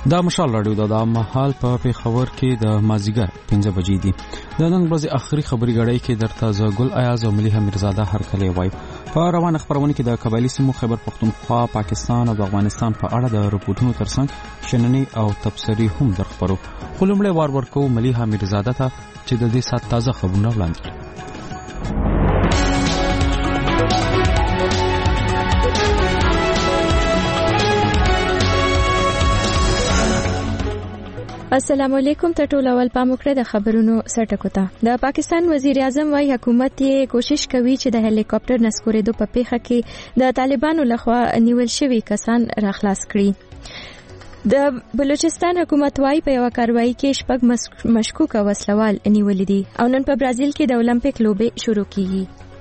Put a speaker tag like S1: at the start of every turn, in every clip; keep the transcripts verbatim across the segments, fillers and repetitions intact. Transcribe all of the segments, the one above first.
S1: دا مشال راډیو د مهال په پیښور کې د مازیګر پنځه بجې دي. د نن ورځې اخري خبري غړۍ کې درته ز ګل ایاز او مليحه میرزاده هرکلی وای. په روانه خبرونه کې د قبایلی سیمو خیبر پختونخوا، پاکستان او افغانستان په اړه د رپورټونو ترڅنګ شننې او تبصرې هم درخبرو. خو لومړی وار ورکو مليحه میرزاده ته چې د دې سات تازه خبرونه وړاندې کړي.
S2: السلام علیکم. ته ټول اول پام وکړئ د خبرونو سرټکو ته. د پاکستان وزیر اعظم وايي حکومت یې کوشش کوي چې د هلیکاپټر نسکورېدو په پیښه کې د طالبانو لخوا نیول شوي کسان راخلاص کړي. د بلوچستان حکومت وايي په یو کاروایی کې شپږ مشکوک وسلوال نیولې دي او نن په برازیل کې د اولمپیک لوبې شروع کیږي.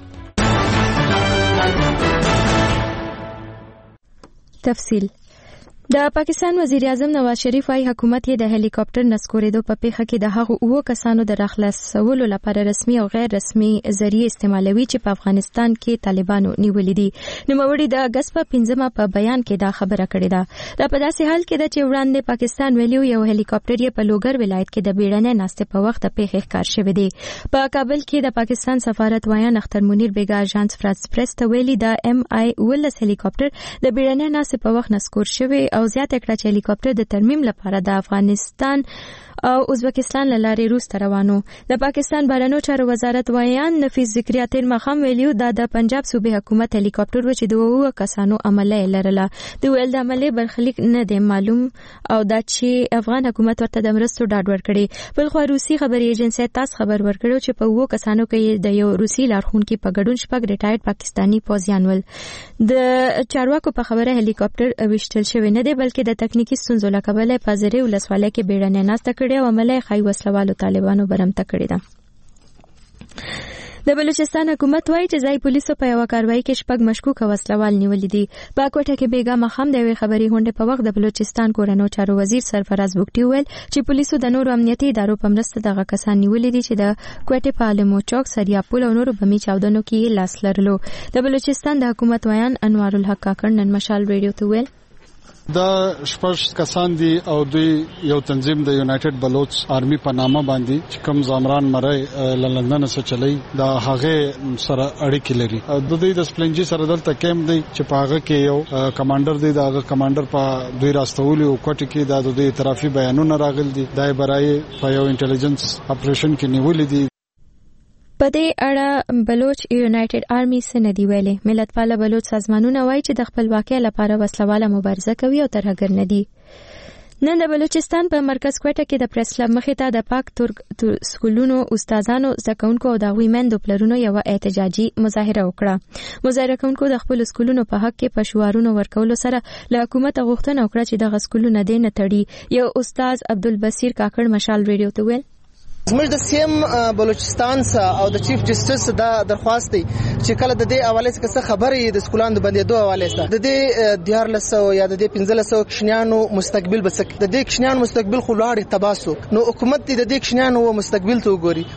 S2: تفصیل. د پاکستان وزیر اعظم نواز شریف وايي حکومت یې د هلیکاپټر نسکورېدو په پیښه کې د هغو اوو کسانو د راخلاصولو لپاره رسمي او غیر رسمي ذریعې استعمالوي چې په افغانستان کې طالبانو نیولې دي. نوموړي د اګست په پنځمه په بیان کې دا خبره کړې ده. دا په داسې حال کې ده چې وړاندې پاکستان ویلي یو هلیکاپټر یې په لوګر ولایت کې د بیړنۍ ناستې په وخت پیښې ښکار شوی دی. په کابل کې د پاکستان سفارت وایان اختر منیر بیګا اژانس فرانس پریس ته ویلي د ایم آی ولس هلیکاپټر د بیړنۍ ناستې په وخت نسکور شوی او زیاته کړه چې هلیکاپټر د ترمیم لپاره د افغانستان او ازبکستان له لارې روس ته روانو. د پاکستان بهرنیو چارو وزارت وایان نفیس ذکریا تیر مخام ویلیو دا د پنجاب صوبې حکومت هلیکاپټر و چې د اوو کسانو عمله لرله. د ویل د عمله برخلیک نه دی معلوم او دا چې افغان حکومت ورته د مرستو ډاډ ورکړي. بلخو روسي خبري ایجنسی تاس خبر ورکړو چې په اوو کسانو کې د یو روسي لارښوونکي په ګډون شپږ ریټایرډ پاکستانی پوځیان ول. د چارواکو په خبره هلیکاپټر وشتل شوی نه دی بلکې د تکنیکی ستونزو له کبله په زری ولسوالۍ کې بیړنۍ ناسته کړې او عمله خای وسلوالو طالبانو برمته کړې ده. د بلوچستان حکومت وايي چې ځای پولیسو په یو کاروایی کې شپږ مشکوک وسلوال نیولې دي. په کوټه کې بیګا مخام د یوې خبري غونډې په وخت د بلوچستان کورنو چارو وزیر سرفراز بوکټي ویل چې پولیسو د نورو امنیتي ادارو په مرسته دغه کسان نیولې دي چې د کوټې په عالمو چوک، سریاپول او نورو بمي چاودنو کې لاس لرلو. د بلوچستان د حکومت وایان انوار الحق کاکړ نن مشال ریډیو ته ویل
S3: دا شپږ کسان دي او دوی یو تنظیم د یونایټډ بلوچ آرمی په نامه باندې چې کوم زامران مری لندن څخه چلی دا هغه سره اړیکې لري. د دوی د سپلنجي سره دلته کیمپ دی چې په هغه کې یو کمانډر دی. دا هغه کمانډر په دوی راستولي او کوټ کې دا د دوی اعترافي بیانونه راغلي دي. دا برای په یو انټيليجنس اپریشن کې نیولې دي.
S2: په دې اړه بلوچ یونایټډ آرمی سندي ویلي ملت پال بلوچ سازمانونه وایي چې د خپلواکۍ لپاره وسلواله مبارزه کوي او ترهګر نه دي. نن د بلوچستان په مرکز کوټه کې د پریس کلب مخې ته د پاک ترک سکولونو استادانو، زده کوونکو او د هغوی میندو پلرونو یوه احتجاجي مظاهره وکړه. مظاهره کوونکو د خپلو سکولونو په حق کې په شعارونو ورکولو سره له حکومت غوښتنه وکړه چې دغه سکولونه دې نه تړي. یو استاد عبدالبصیر کاکړ مشال ریډیو ته ویل
S4: زموږ د سیم بلوچستان څخه او د چیف جسټس دا درخواست دی چې کله د دې حواله څخه خبرې د سکولانو د بندېدو حواله سره د دې دیارلس سو یا د دې پنځلس سو کشنیانو مستقبل بسک د دې کشنیانو مستقبل خو لاړ تباسو نو حکومت د دې کشنیانو مستقبل ته وګوري.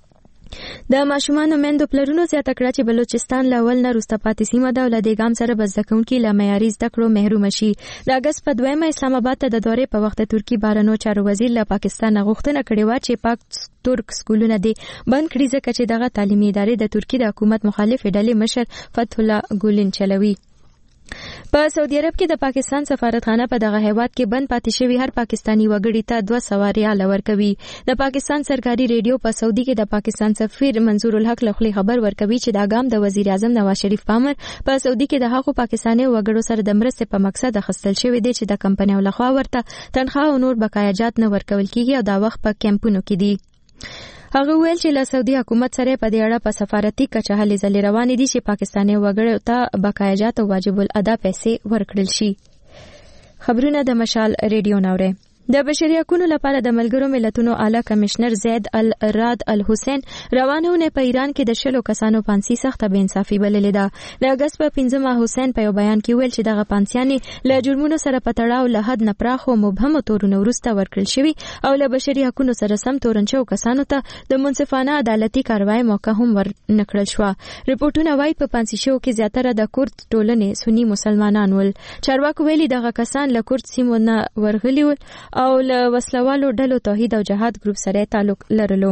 S2: د ماشومانو میندو پلرونو زیاته کړه چې بلوچستان له اول نه وروسته پاتې سیمه ده او له دې ګام سره به زده کوونکي له معیاري زده کړو محروم شي. د اګست په دویمه اسلام آباد ته د دورې په وخت ترکی بهرنیو چارو وزیر له پاکستان غوښتنه کړې وه چې پاک ترک سکولونه دې بند کړي ځکه چې دغه تعلیمي ادارې د ترکی د حکومت مخالف ډلې مشر فتح الله ګولن چلوي. په سعودي عرب کې د پاکستان سفارتخانه په دغه هیواد کې بند پاتې شوی هر پاکستانی وګړي ته دوه سوه ریاله ورکوي. د پاکستان سرکاري ریډیو په سعودي کې د پاکستان سفیر منظور الحق له خولې خبر ورکوي چې دا ګام د وزیر اعظم نواز شریف په امر په سعودي کې د هغو پاکستاني وګړو سره د مرستې په مقصد اخیستل شوی دی چې د کمپنیو لخوا ورته تنخواه او نور بقایاجات نه ورکول کیږي او دا وخت په کیمپونو کې دي. هغه ویل چې له سعودي حکومت سره په دې اړه په سفارتي کچه هلې ځلې روانې دي چې پاکستاني وګړو ته بقایاجات او واجب الادا پیسې ورکړل شي. خبرونه د مشال ریډیو نوره. د بشري حقوقو لپاره د ملګرو ملتونو اعلی کمشنر زید الراد الحسین روانونه په ایران کې د شلو کسانو پانسي سخت بې انصافي بللې ده. د اگست په پنځمه حسین په یو بیان کې ویل چې دغه پانسیانې له جرمونو سره په تړاو له حد نه پراخ او مبهمو تورونو وروسته ورکړل شوي او له بشري حقوقو سره سم تورن شوو کسانو ته د منصفانه عدالتي کاروای موقع هم ورنکړل شو. ریپورتونه وايي په پانسي شو کې زیاتره د کورد ټولنې سنی مسلمانان ول. چارواکو ویلي دغه کسان له کورد سیمو نه ورغلي ول او له وسلوالو ډلو توحید او جهاد ګروپ سره تعلق لرلو.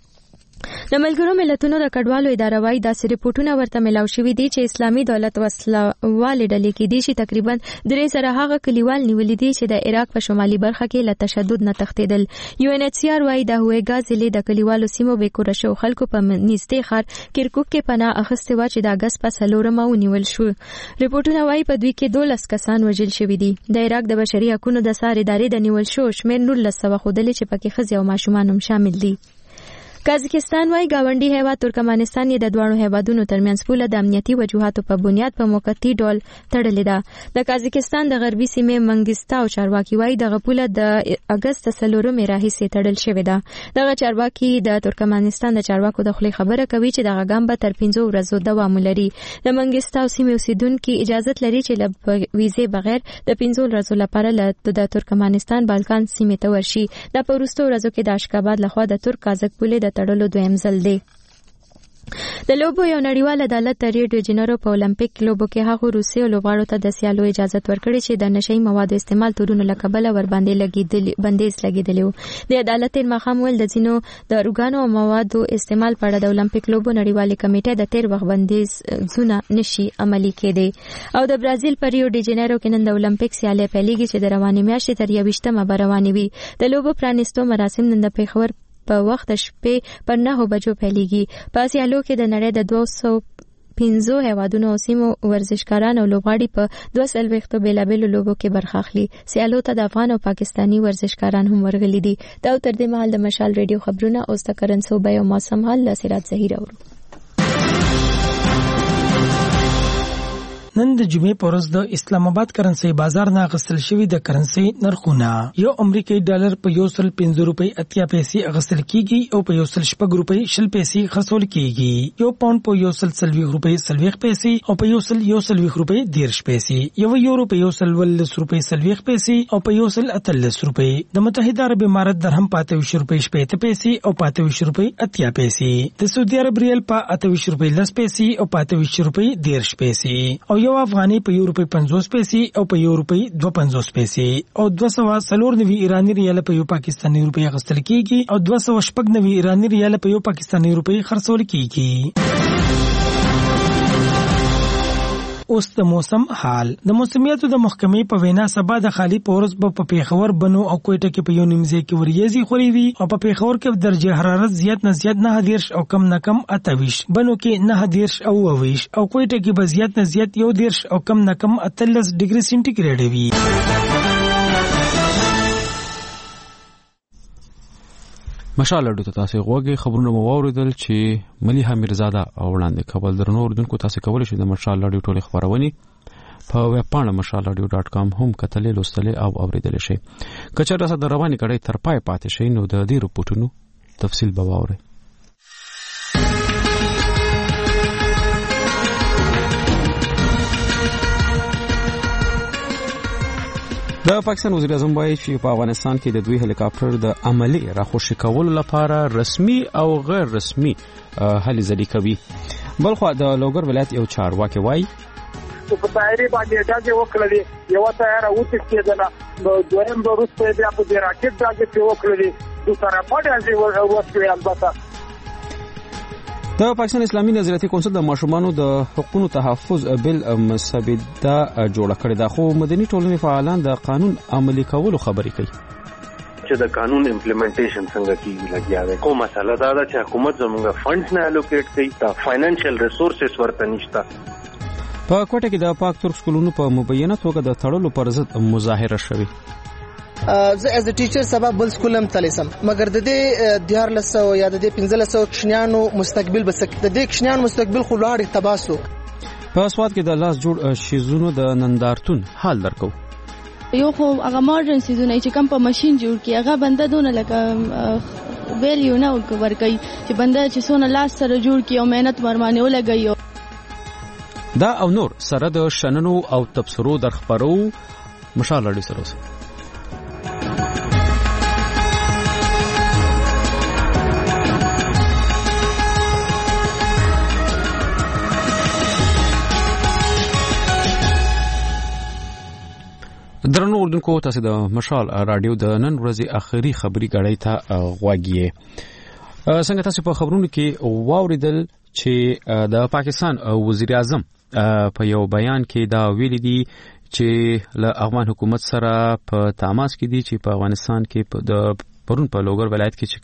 S2: د ملګرو ملتونو د کډوالو اداره وايي داسې ریپورتونه ورته ملاو شوي دي چې اسلامي دولت وسلوالې ډلې کې دي چې تقریبا درې زره هغه کلیوال نیولې دي چې د عراق په شمالي برخه کې له تشدد نه تښتېدل. یو ان ایچ سی آر وايي د هویګا ضلع د کلیوالو سیمو بیکوره شو خلکو په نږدې ښار کرکوک کې پناه اخیستې وه چې د اګست په څلورمه ونیول شو. ریپورتونه وايي په دوی کې دولس کسان وژل شوي دي. د عراق د بشري حقوقو د سار ادارې د نیول شو شمېر نولس سوه ښودلې چې پکې ښځې او ماشومان هم شامل دي. قازقستان وايي گاونډي هیواد ترکمنستان یې د دوه هیوادونو ترمنځ پوله د امنیتي وجوهاتو په بنیاد په موقتی ډول تړلې ده. د قازقستان د غربي سیمې منګستاو چارواکي وايي دغه پوله د اګست څلورمې راهیسې تړل شوې ده. دغه چارواکي د ترکمنستان د چارواکو د خولې خبره کوي چې دغه ګام به تر پنځو ورځو دوام ولري. د منګستاو سیمې اوسیدونکو اجازه لري چې له ویزې بغیر د پنځو ورځو لپاره له د ترکمنستان بالکان سیمې ته ورشي. د پروستو ورځو کې د اشکاباد لخوا د ترک قازق پولې د تړلو دویم ځل دی. د لوبو یو نړیوال عدالت د ریو ډی جنیرو په اولمپیک لوبو کې هغه روسي لوبغاړو ته د سیالو اجازه ورکړې چې د نشئی موادو استعمال تورونو له کبله ور باندې لګیدلی بندیز لګیدلی و. د عدالت تیر مخام ول د ځینو د ارګانو او موادو استعمال په اړه د اولمپیک لوبو نړیوالې کمیټې د تیر وخت بندیز زونه نشي عملی کېدی. او د برازیل په ریو ډی جنیرو کې نن د اولمپیک سیالۍ پیلېږي چې د روانې میاشتې تر یویشتمه به روانې وي. د لوبو پرانیستو مراسم نن د پېښور په وخت شپې پر نهو بجو پیلېږي. په سیالو کې د نړۍ د دوه سوه پنځو هیوادونو او سیمو ورزشکاران او لوبغاړي په دوه څلوېښتو بېلابېلو لوبو کې برخه اخلي. سیالو ته د افغان او پاکستاني ورزشکاران هم ورغلي دي. دا تر دې مهال د مشال ریډیو خبرونه اوس د کرن صوبې او موسم حال له سراج زهیر اورو.
S5: نن د جمعې په ورځ د اسلام آباد کرنسي بازار نه غسل شوی د کرنسي نرخونه یو امریکایي ډالر په یو سل پنځه روپۍ اتیا پیسې اغستل کیږي او په یو سل شپږ روپۍ شل پیسې خرڅول کیږي. یو پاوند په یو سل څلوېښت روپۍ څلوېښت پیسې او په یو سل یو څلوېښت روپۍ دېرش پیسې. یو یورو په یو سل ولس روپۍ څلوېښت پیسې او په یو سل اتلس روپۍ. د متحده عرب امارات درهم په اته ویشت روپۍ شپېته پیسې او په اته ویشت روپۍ اتیا پیسې. د سعودي عرب ریال په اته ویشت روپۍ لس پیسې او په اته ویشت روپۍ دېرش پیسې. او یو افغاني په یو روپۍ پنځوس پیسې او په یو روپۍ دوه پنځوس پیسې. او دوه سوه څلور نوي ایراني ریال په یو پاکستاني روپۍ اخیستل کیږي او دوه سوه شپږ نوي ایراني ریال په یو پاکستاني روپۍ خرڅول کیږي. اوس د موسم حال. د موسمیاتو د محکمې په وینا سبا د خالی پورس په پیښور بنو او کوټه کې په یو نیمځای کې وریځي خوري وي او په پیښور کې درجه حرارت زیات نه زیات نه دیرش او کم نه کم اتویش، بنو کې نه دیرش او اوویش او کوټه کې به زیات نه زیات یو دیرش او کم نه کم اتلس ډیګري سنټیګریډ وي.
S1: مشال اډو ته تاسو غوږی خبرونه مو واوریدل چې مليحه میرزاده او وړاندې کول درنو اوردونکو تاسو کولای شئ د مشال اډو ټوله خبرونه په ویب پاڼه مشال اډو ډاټ کام هم کتلې لوستلې او اوریدل شئ. کچره سره رواني کړي تر پای پاتې شئ نو د دې رپورټونو تفصیل به واورئ. د پاکستان وزیر اعظم وایي چې په افغانستان کې د دوی هلیکاپټر د عملی راخوشي کولو لپاره رسمي او غیر رسمي هلي ځلي کوي. بلخو د لوګر ولایت یو چارواکي وایي
S6: په طایرې باندې داګه وکړلې یو طیاره وتښتېدله نو دویم وروسته بیا په دې راکټ داګه وکړلې دوه سره باندې وروسته البته
S1: د پاکستان اسلامي نظریاتي کونسل د ماشومانو د حقوقو تحفظ بل مسبده جوړ کړی دا خو مدني ټولنې فعالان د قانون عملي کولو خبرې کوي
S7: چې د قانون امپلیمنټیشن څنګه کیږي لګیا دی. کومه مسله دا ده چې حکومت زموږ فندز نه الوکیټ کوي، دا فاینانشل ریسورسز ورته نشته.
S1: په کوټه کې د پاک ترک سکولونو په مبینه توګه د تړلو پر ضد مظاهره شوه.
S4: زه از ټیچر سبب بل سکولم تلسم مګر د دې دیار لسو یا د دې پنځه لسو کښنیانو مستقبل بس د دې کښنیانو مستقبل خو لاړ تباسو.
S1: په سواد کې د لاس جوړ شیزونو د نندارتون حال درکو.
S8: یو خو هغه ماډرن سیزونه چې کم په ماشين جوړ کی هغه بنده دونه لکه ویلیو نه ورکوي چې بنده چې سونه لاس سره جوړ کی او مهنت مرمانه ولګي.
S1: دا او نور سره د شننو او تبصرو در خبرو مشال اړي سره اوسه. درنو اردوونکو تاسو د مشال رادیو د نن ورځې اخري خبري غړۍ ته غواګي. څنګه تاسو په خبرونو کې واوریدل چې د پاکستان وزیر اعظم په یو بیان کې دا ویلي دي چې له افغان حکومت سره په تماس کې دي چې په افغانستان کې د پرون په لوګر ولایت کې چې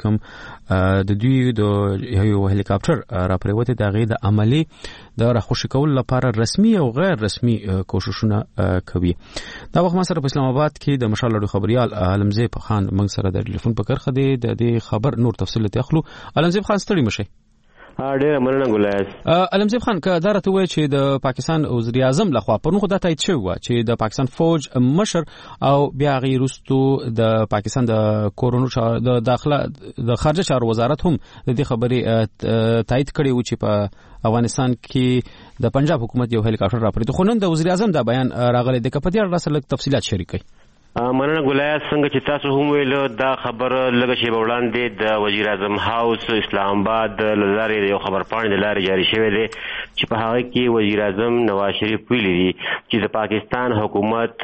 S1: کوم د دوی د یو هلیکاپټر را پریوته د غي د عملی د راخوشي کول لپاره رسمي او غیر رسمي کوششونه کوي. دا وخت ما سره په اسلام آباد کې د مشال لړ خبريال علمزیب خان موږ سره د ټلیفون په کرخه دی د دې خبر نور تفصیل ته اخلو. علمزیب خان ستړي مشه.
S9: ډېر مننه ګلایس.
S1: علمزیب خان که دا راته وایي چې د پاکستان وزیر اعظم لخوا پرون خو دا تایید شوی و چې د پاکستان فوج مشر او بیا غي رستو د پاکستان د کورونو د داخله د خارجه چارو وزارت هم د دې خبرې تایید کړی و چې په افغانستان کې د پنجاب حکومت یو هلیکاپټر را پریږدي. خو نن د وزیر اعظم دا بیان راغلی د کپدی اړه سره تفصيلات شریکي.
S9: مننه ګلایس. څنګه چې تاسو هم ویل دا خبر لږ شی وړاندې د وزیر اعظم هاوس اسلام آباد لاره یو خبر پاڼه د لارې جاری شوی دی چې په هغه کې وزیر اعظم نواز شریف ویلي دي چې د پاکستان حکومت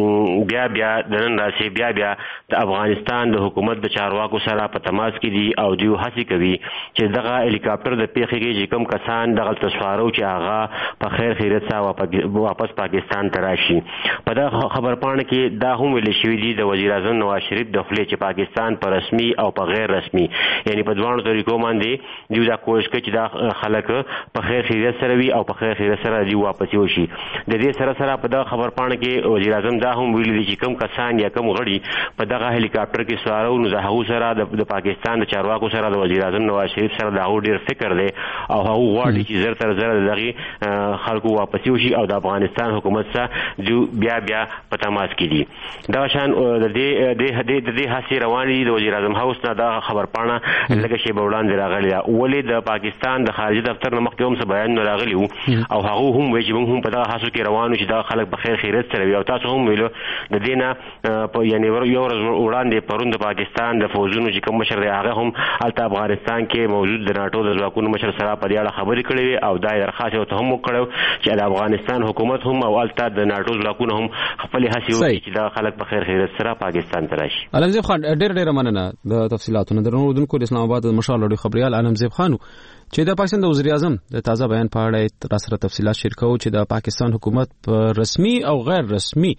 S9: بیا بیا د نن راشي بیا بیا د افغانستان د حکومت د چارواکو سره په تماس کې دي او دوی هڅه کوي چې دغه هلیکاپټر د پیښې کې چې کوم کسان دغه تسوارو چې هغه په خیر خیرت سره واپس پاکستان ته راشي. په دا خبر پاڼه کې دا هم ویل شوی دی د وزیر اعظم نواز شریف د خپل چې پاکستان پر رسمي او په غیر رسمي یعنی په دوه طریقو باندې دوی دا کوشش کوي چې دا خلک په خیر خیرت سره وي او په خیر خیرت سره دی واپس وشي. د دې سره سره په دا خبر پاڼه کې وزیر اعظم دا هم ویلي دی چې کوم کسان یا کوم غړي په دغه هلیکاپټر کې سوارو نو زه هغه سره د پاکستان د چارواکو سره د وزیر اعظم نواز شریف سره دا ډیر فکر دی او هغه غواړي چې زر تر زر دغه خلکو واپس وشي او د افغانستان حکومت سره جو بیا بیا په تماس کې دي. دا شان د دې د دې د دې هڅې روانې دي. د وزیر اعظم هاوس نه دا خبر پاڼه لږ شی وړاندې راغلی ده. ولې د پاکستان د خارجي دفتر نه مخکې هم څه بیان نه راغلی وو او هغه هم وایي چې موږ هم په دغه هڅو کې روانو چې دا خلک په خیر خیرت سره وي او تاسو هم ویلو د دې نه په یعنی یو ورځ وړاندې پرون د پاکستان د فوجونو چې کوم مشر دی هغه هم هلته افغانستان کې موجود د ناټو د ځواکونو مشر سره په دې اړه خبرې کړې وي او دا درخواست ورته هم وکړو چې د افغانستان حکومت هم او هلته د ناټو ځواکونو هم خپل هڅې وکړي چې دا خلک په خیر خیرت سره پاکستان ته راشي.
S1: علمزیب خان ډېر ډېر مننه د تفصيلاتونو. درنو اردوونکو د اسلام آباد د مشال لړ خبريال علمزیب خان چې د پاکستان د وزیر اعظم د تازه بیان په اړه را سره تفصيلات شریکو چې د پاکستان حکومت په رسمي او غیر رسمي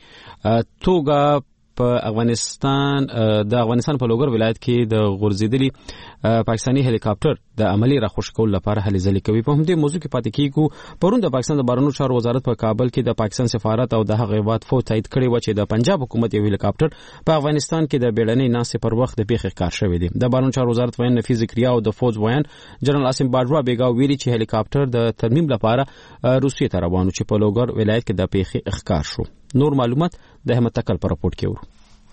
S1: توګه په افغانستان د افغانستان په لوګر ولایت کې د غورځېدلي پاکستاني هلیکاپټر د عملی راخوش کول لپاره هلې ځلې کوي. په همدې موضوع کې پاتې کیږو. پرون د پاکستان د بهرنیو چارو وزارت په کابل کې د پاکستان سفارت او د هغه هیواد فوج تایید کړی و چې د پنجاب حکومت یو هلیکاپټر په افغانستان کې د بیړنۍ ناستې پر وخت د پیښې ښکار شوی دی. د بهرنیو چارو وزارت ویان نفیس ذکریا او د فوج ویان جنرال عاصم باجوا بیګا ویلي چې هلیکاپټر د ترمیم لپاره روسیې ته روان و چې په لوګر ولایت کې د پیښې ښکار شو. نور معلومات د احمد تکل په راپورټ کې ورو.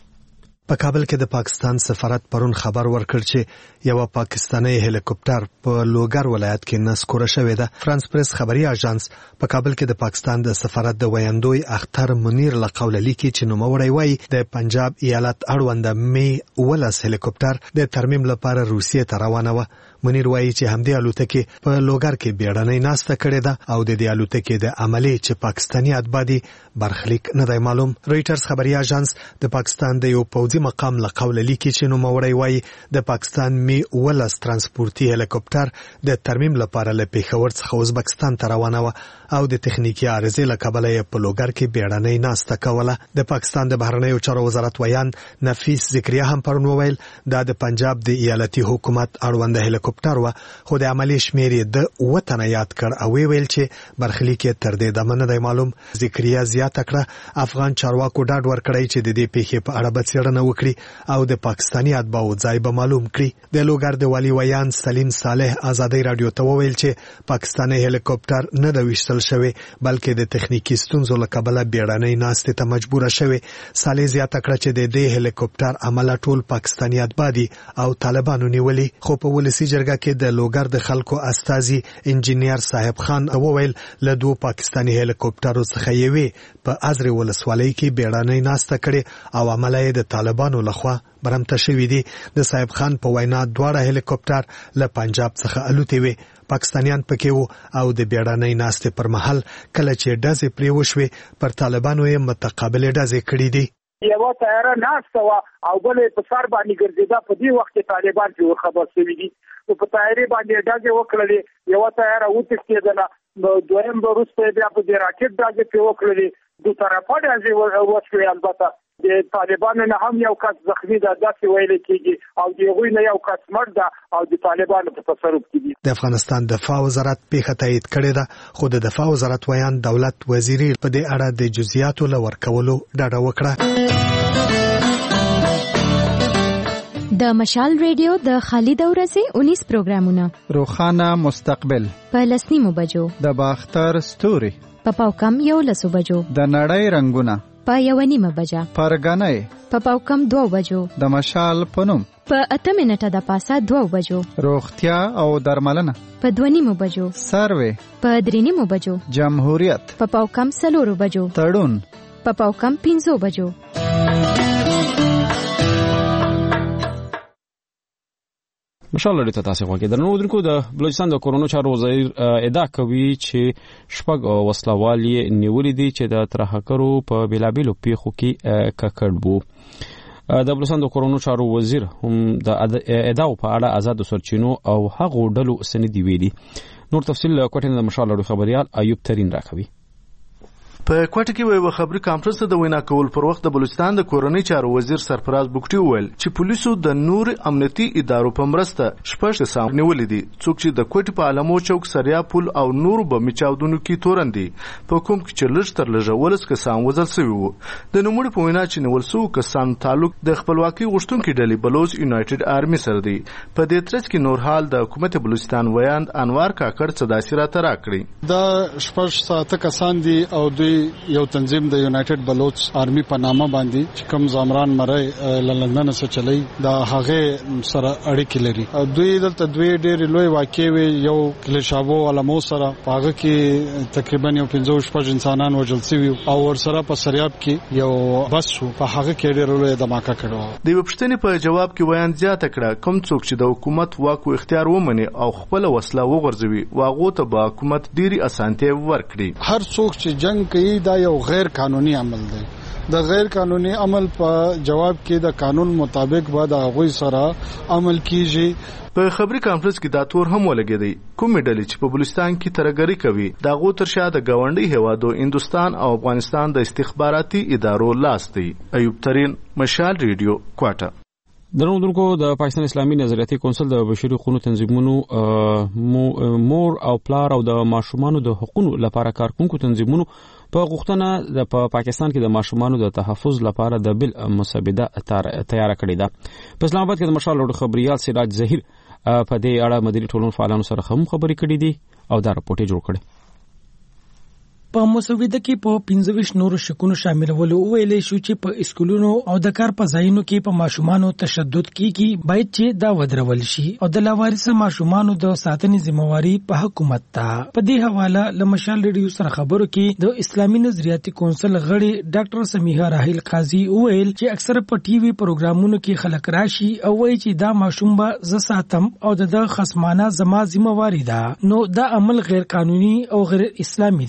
S10: په کابل کې د پاکستان سفارت پرون خبر ورکړ چې یو پاکستاني هلیکوپټر په لوګر ولایت کې نسکوره شوې ده. فرانس پریس خبري اژانس په کابل کې د پاکستان د سفارت د ویاندوی اختر منیر له قوله لیکي چې نوموړی وایي د پنجاب ایالت اړوند می ولس هلیکوپټر د ترمیم لپاره روسیې ته روانه و. منیر وایي چې همدې الوتکې په لوګر کې بیړنۍ ناسته کړې ده او د دې الوتکې د عملي چې پاکستاني اتباع برخلیک نه دی معلوم. رويټرز خبري اژانس د پاکستان د یو پوځي مقام له قوله لیکي چې نوموړی وایي د پاکستان می ولس ترانسپورتي هلیکوپټر د ترمیم لپاره له پیښور څخه ازبکستان ته روانه و او د تخنیکی عارضې له کبله یې په لوګر کې بیړنۍ ناسته کوله. د پاکستان د بهرنیو چارو وزارت ویان نفیس ذکریا هم پرون وویل دا د پنجاب د ایالتي حکومت اړوند هلیکوپټر هلیکوپټر و خو د عملی شمیر د وطن یاد کړ او ویل چې برخلیک تر دې دمنه د معلوم ذکریا زیاته کړه افغان چارواکو ډاډ ورکړی چې د دې پیښې په اړه به څېړنه وکړي او د پاکستاني اتباعو ځای به معلوم کړي د لوګر د والي ویان سلیم صالح ازادي رادیو ته وویل چې پاکستاني هلیکوپټر نه د وشتل شوی بلکې د تخنیکی ستونزو له کبله بیړنۍ ناستې ته مجبور شوی صالح زیاته کړه چې د دې هلیکوپټر عمله ټول پاکستاني اتباع دي او طالبانو نیولي خو په ولسی جرګه کې د لوګر د خلکو استازي انجینیر صاحب خان وویل له دوه پاکستاني هلیکوپټرو څخه یوې په ازرې ولسوالۍ کې بیړنۍ ناسته کړې او عمله یې د طالبانو لخوا برمته شوې دي د صاحب خان په وینا دواړه هلیکوپټر له پنجاب څخه الوتې وي پاکستانیان پکې وو او د بیړنۍ ناستې پر مهال کله چې ډزې پرې وشوې پر طالبانو یې متقابلې ډزې کړې دي
S6: یو تیاره ناسته وه او بلې په سر باندې ګرځېده په دې وخت کې طالبان چې ورخبر شوي دي نو په تیارې باندې ډزې وکړلې یوه تیاره وتښتېدله دویم وروسته بیا په دې راکټ ډزې پرې وکړلې دو طرفه ډزې وشوې البته د طالبانو نه هم یو کس زخمی ده داسې ویل کېږي او د هغوی نه یو کس مړ ده او د طالبانو په تصرف کې دي
S10: د افغانستان دفاع وزارت پیښه تایید کړې ده خو د دفاع وزارت ویان دولت وزیري په دې اړه د جزئیاتو له ورکولو ډډه وکړه
S2: د مشال ریډیو د خالد اورزي انیس پروګرامونه
S11: روخانه مستقبل
S2: په لسنیمو بجو
S11: د باختر ستوري
S2: په پاوکم یو لسو بجو
S11: د نړۍ رنگونه
S2: په یو نیمه بجه
S11: پرګنۍ
S2: په پاوکم دوه بجو
S11: د مشال پنوم
S2: په اته منټه د پاسه دوه بجو
S11: روغتیا او درملنه
S2: په دوه نیمه بجو
S11: سروې
S2: په درې نیمه بجو
S11: جمهوریت
S2: په پاوکم سلورو بجو
S11: تړون
S2: په پاوکم پنځو بجو
S1: مشال لري ته تاسو غواګي درنو درکو د بلوچستان د کورونا چارو وزیر ادعا کوي چې شپږ وسلوالي نیولې دي چې د ترهکرو په بلابلو پیښو کې ککړ وو د بلوچستان د کورونا چارو وزیر هم د ادعا په اړه آزاد سرچینو او هغو ډلو سندې ویلي نور تفصیل کوټه د مشال لري خبريال ایوب ترين راکوي
S12: په کوټه کې یو خبري کانفرنس ته د وینا کول پر وخت د بلوچستان د کورنۍ چارو وزیر سرفراز بوکټي وویل چې پولیسو د نور امنیتي ادارو په مرسته شپږ کسان نیولې دي څوک چې د کوټې په علمو چوک سریا پل او نور به میچاودونو کې تورندي په کوم کې چې لږ تر لږه ولس کسان وزل شوی وو د نوموړي په وینا چې نیول شو کسان تعلق د خپلواکي غوښتونکو ډلې بلوچ یونایټډ آرمي سره دی په دې ترڅ کې نور حال د حکومت بلوچستان ویاند انوار کاکړ صداسي را ترا کړی
S3: دا شپږ ساته کسان دي او دوی یو تنظیم د یونایټډ بلوچ آرمي په نامه باندې چې کوم زامران مړی لندن څخه چلی دا هغه سره اړیکې لري دوی دلته دوی ډېر لوی واقع وي یو کلیشابو علمو سره هغه کې تقریبا یو پنځه شپږ انسانان وژل شوي او ور سره په سریاب کې یو بس شو په هغه کې ډېر لوی دماکه کړو
S12: د وپښتنې په جواب کې ویان زیاته کړه کوم څوک چې د حکومت واک او اختیار ومني او خپل وسله وغورځوي واغو ته به حکومت ډېری اسانتیا ورکړي
S3: هر څوک چې جنگ کوي دا یو غیر قانوني عمل دی د غیر قانوني عمل په جواب کې د قانون مطابق به د هغوی سره عمل کیږي
S12: په خبري کانفرنس کې دا تور هم ولګېدی کومې ډلې چې په بلوچستان کې ترګری کوي دا غو تر شا د گاونډي هوادو هندستان او افغانستان د استخباراتي ادارو لاس دی ایوب ترين مشال ریډیو کوټه
S1: درنو درکو د پاکستان اسلامي نظریاتي کونسل د بشري حقوقو تنظیمونو مور او پلار او د ماشومانو د حقوقو لپاره کارکونکو تنظیمونو په غوښتنه د پاکستان کې د ماشومانو د تحفظ لپاره د بل مسوده تیار کړی ده په اسلام آباد کې د مشال لوړ خبريال سراج ظهیر په دې اړه مدني ټولنو فعالانو سره هم خبرې کړې دي او دا راپورټ جوړ کړی
S5: په مسوده کې په پنځه ویشت نورو شکونو شاملولو ویلې شو چې په اسکولونو او د کار په ځایونو کې په ماشومانو تشدد کیږي باید چې دا ودرول شي او د لاوارث ماشومانو د ساتنې ذمہواری په حکومت ته په دې حواله لمشال ریډیو سره خبرو کې د اسلامي نظریاتي کونسل غړي ډاکټر سمیحه راهیل قاضي ویل چې اکثر په ټي وي پروګرامونو کې خلک راشي او وایي چې دا ماشوم به ز ساتم او د خصمانه زما ذمہواری ده نو دا عمل غیر قانوني او غیر اسلامي دی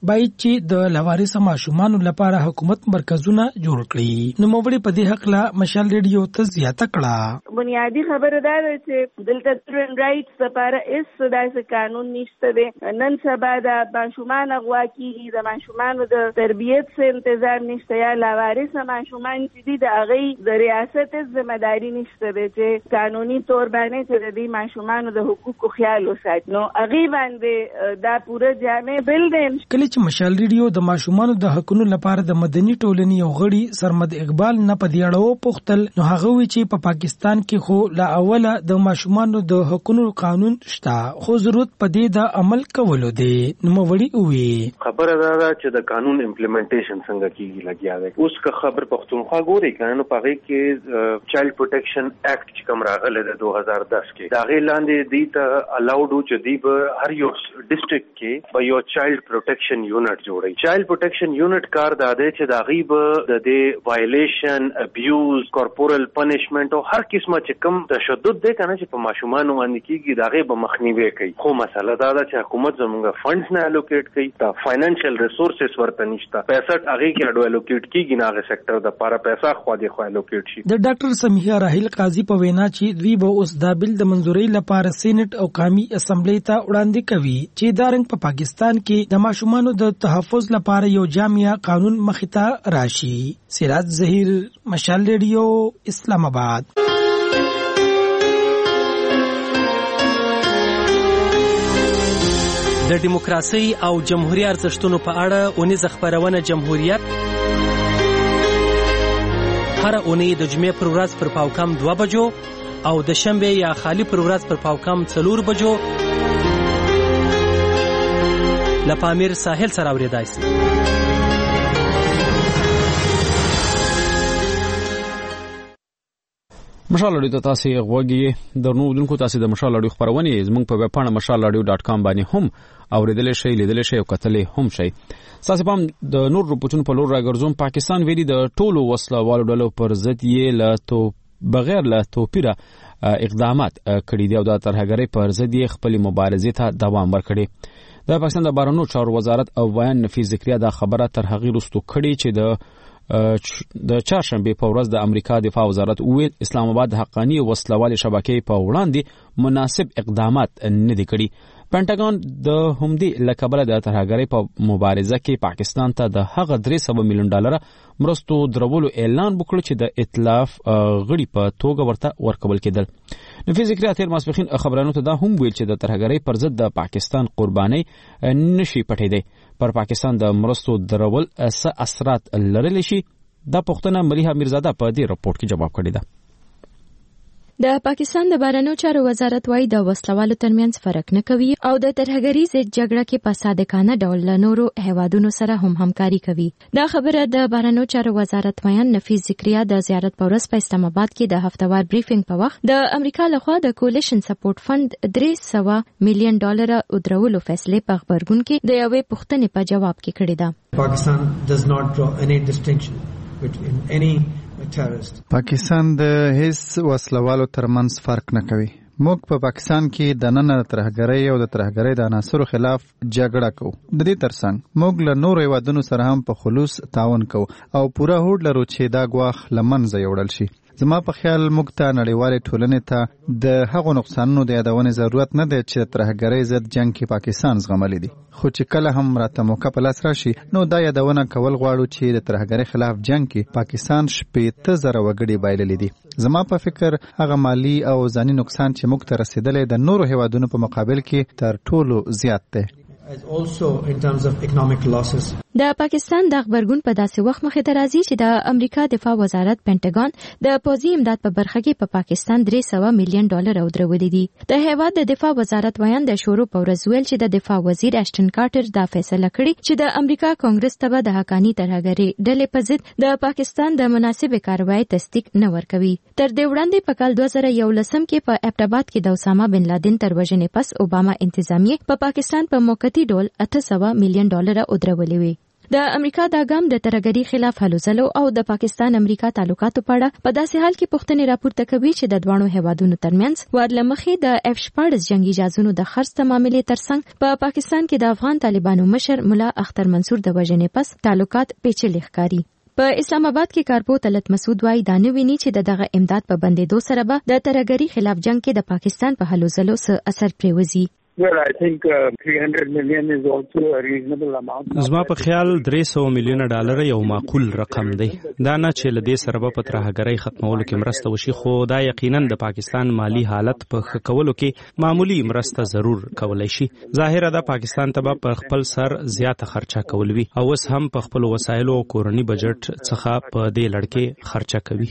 S5: باید چې د لوارث ماشومان لپاره حکومت مرکزونه جوړ کړي. نو موږ په دې حق لا مشال ریډیو ته زیاته کړه.
S13: بنیادی خبره دا ده چې دلته چلډرن رائټس لپاره هیڅ داسې قانون نشته دی. نن سبا د ماشومان اغوا کیږي، د ماشومانو د تربیت څخه تنظیم نشته، یا لوارث ماشومان چې دي د هغې د ریاست ذمہداري نشته دی چې قانوني طور باندې چې د دې ماشومانو د حقوقو خیال وساتي. نو هغې باندې دا پوره جامع بل دی.
S5: کله چې مشال ریډیو د ماشومانو د حقونو لپاره د مدني ټولنې یو غړي سرمد اقبال نه په دې اړه وپوښتل، نو هغه وی چې په پاکستان کې خو لا اوله د ماشومانو د حقونو قانون شته، خو ضرورت په دې د عمل کولو دی. نو وړي وی
S7: خبره دا ده چې د قانون امپلیمنټیشن څنګه کیږي لګیا دی. اوس که خبر پښتونخوا ګوري کنه نو پغې کې چایلډ پروټیکشن ایکټ چې کوم راغله د دو هزار دس کې دا غي لاندې دی ته الاود چې دی به هر یو ډیسټریکټ کې به یو چایلډ پروټیکشن یونټ جوړي. چایلډ پروټیکشن یونټ کار دا دی چې دا غي به د دې وایلیشن، ابیوز، کارپورل پنیشمنت او هر قسمه چې کوم تشدد دی کنه چې په ماشومان باندې کیږي دا غي به مخنیوي کوي. خو مسله دا ده چې حکومت زموږ فندز نه الوکیټ کوي، دا فاینانشل ریسورسز ورته نشته، پیسې هغه کې اډو الوکیټ کیږي نه هغه سېکټر د لپاره پیسې خو دې خو الوکیټ شي.
S5: د ډاکټر سمیحه راهیل قاضي په وینا چې دوی به اوس دا بل د منځوري لپاره سېنات او قومي اسمبلی ته وړاندې کوي چې دا رنګ په پاکستان کې د ماشومانو د تحفظ لپاره یو جامع قانون مخې ته راشي. سراج ظهیر، مشال ریډیو، اسلام آباد.
S14: د دیموکراسي او جمهوریت ارزښتونو په اړه اونیزه خبرونه جمهوریت هر اونۍ د جمعې پر ورځ پر پاوکم دوه بجو او د شنبه یا خالی پر ورځ پر پاوکم څلور بجو لپامیر ساحل سره اوریدای شي.
S1: مشال اډیو ته تاسو غوږی درنو دونکو تاسو د مشال اډیو خبرونه زموږ په ویب پاڼه مشال اډیو ډاټ کام باندې هم اوریدل شي، لیدل شي او کتلې هم شي. تاسو په د نور رپورټونو په لور راګرځوم. پاکستان ویلي د ټولو وسلوالو ډلو پر ضد یې له تو بغیر له توپیره اقدامات کړي دي او د ترهګرۍ پر ضد یې خپل مبارزې ته دوام ورکړي. د پاکستان د بهرنیو چارو وزارت او ویان نفیز ذکریا دا خبره تر هغه وروسته کړي چې د د چهارشنبه په ورځ د امریکا دفاع وزارت ویل اسلام آباد حقانی وسلوال شبکې په وړاندې مناسب اقدامات نه دي کړي. پینټاګون د همدې لکبله د ترهګرۍ په مبارزه کې پاکستان ته د هغه درې سوه میلیون ډالر مرستو درولو اعلان وکړ چې د ائتلاف غړي په توګه ورته ورکول کېدل. نفیز ذکریا تیر ماسپخین خبرانو ته دا هم ویل چې د ترهګرۍ پر ضد د پاکستان قرباني نشي پټېدی. پر پاکستان د مرستو درول څه اثرات لرلی شي؟ دا پوښتنه ملیحه میرزاده په دې رپورت کې جواب کړی ده.
S2: د پاکستان د بهرنیو چارو وزارت وايي د وسلوالو ترمنځ فرق نه کوي او د ترهګرۍ ضد جګړه کې په صادقانه ډول له نورو هیوادونو سره هم همکاري کوي. دا خبره د بهرنیو چارو وزارت ویان نفیز ذکریا د زیارت په ورځ په اسلام آباد کې د هفتوار بریفینګ په وخت د امریکا لخوا د کولیشن سپورټ فند درې سوه میلیون ډالر ودرولو فیصله په خبرګون کې د یوې پوښتنې په جواب کې کړې ده.
S15: Pakistan does not draw any distinction between any
S11: پاکستان د هیڅ وسلوالو ترمنځ فرق نه کوي. موږ په پاکستان کې د نن ترهګرۍ او د ترهګرۍ د عناصرو خلاف جګړه کوو. د دې ترڅنګ موږ له نورو هیوادونو سره هم په خلوص تعاون کوو او پوره هوډ لرو چې دا ګواښ له منځه یوړل شي. زما په خیال موږ ته نړیوالې ټولنې ته د هغو نقصانونو د یادونې ضرورت نه دی چې ترهګرۍ ضد جنګ کې پاکستان زغملی دی. خو چې کله هم راته موقع په لاس راشي نو دا یادونه کول غواړو چې د ترهګرۍ خلاف جنګ کې پاکستان شپېته زره وګړي بایللي دي. زما په فکر هغه مالی او ځاني نقصان چې موږ ته رسیدلی د نورو هیوادونو په مقابل کې تر ټولو زیات دی.
S15: Also in terms of economic losses.
S2: د پاکستان د خبرګون په داسې وخت مخې ته راځي چې د امریکا دفاع وزارت پینټاګون د پوځي امداد په برخه کې په پاکستان درې سوه میلیون ډالر ودرولي دي. د هیواد د دفاع وزارت ویان د شورو په ورځ ویل چې د دفاع وزیر اشټن کارټر دا فیصله کړې چې د امریکا کانګرس ته د حقانی ترهګرۍ ډلې په ضد د پاکستان د مناسبې کاروایی تصدیق نه ورکوي. تر دې وړاندې په کال دوه زره یولسم کې په ابټاباد کې د اسامه بن لادن تر وژنې پس اوباما انتظامیه په پاکستان په موقتی ډول اته سوه میلیون ډالر ودرولي وي. د امریکا د ګام د ترهګرۍ خلاف هلو ځلو او د پاکستان امریکا تعلقاتو په اړه په داسې حال کې پوښتنې راپورته کوي چې د دوانو هیوادونو ترمنځ ورلمخې د اف شپاړس جنگي جازونو د خرڅ معاملې ترڅنګ په پاکستان کې د افغان طالبانو مشر ملا اختر منصور د وژنې پس تعلقات پیچلي ښکاري. په اسلام آباد کې کارپو طلعت مسعود وايي دا نه ویني چې دغه امداد په بندېدو سره به د ترهګرۍ خلاف جنگ کې د پاکستان په هلو ځلو څه اثر پرېوځي.
S16: Well, I think uh, three hundred million is also a reasonable amount.
S17: زما په خیال درې سوه میلیونه ډالر یو معقول رقم دی. دا نه چې له دې سره به په ترهګرۍ ختمولو کې مرسته وشي، خو دا یقینا د پاکستان مالی حالت په ښه کولو کې معمولی مرسته ضرور کولای شي. ظاهره ده پاکستان ته به په خپل سر زیاته خرچه کول وي او اوس هم په خپل وسایلو او کورنی بجټ څخه په دې لړ کې خرچه کوي.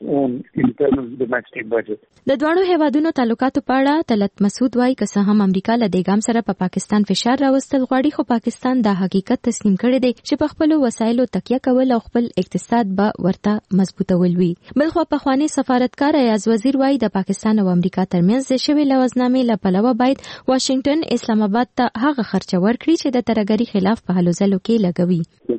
S2: د دوانو هیوادونو تعلقاتو په اړه طلعت مسعود وايي که څه هم امریکا له دې ګام سره په پا پاکستان فشار راوستل غواړي، خو پاکستان دا حقیقت تسلیم کړی دی چې په خپل وسایلو تکیه کول او خپل اقتصاد به ورته مضبوطول وي. بلخو پخوانی سفارتکار ایاز وزیر وايي د پاکستان او امریکا ترمنځ د شوی لوزنامې له پلوه باید واشنگټن اسلام آباد ته هغه خرچه ورکړي چې د ترهګرۍ خلاف په هلو ځلو کې لګوي.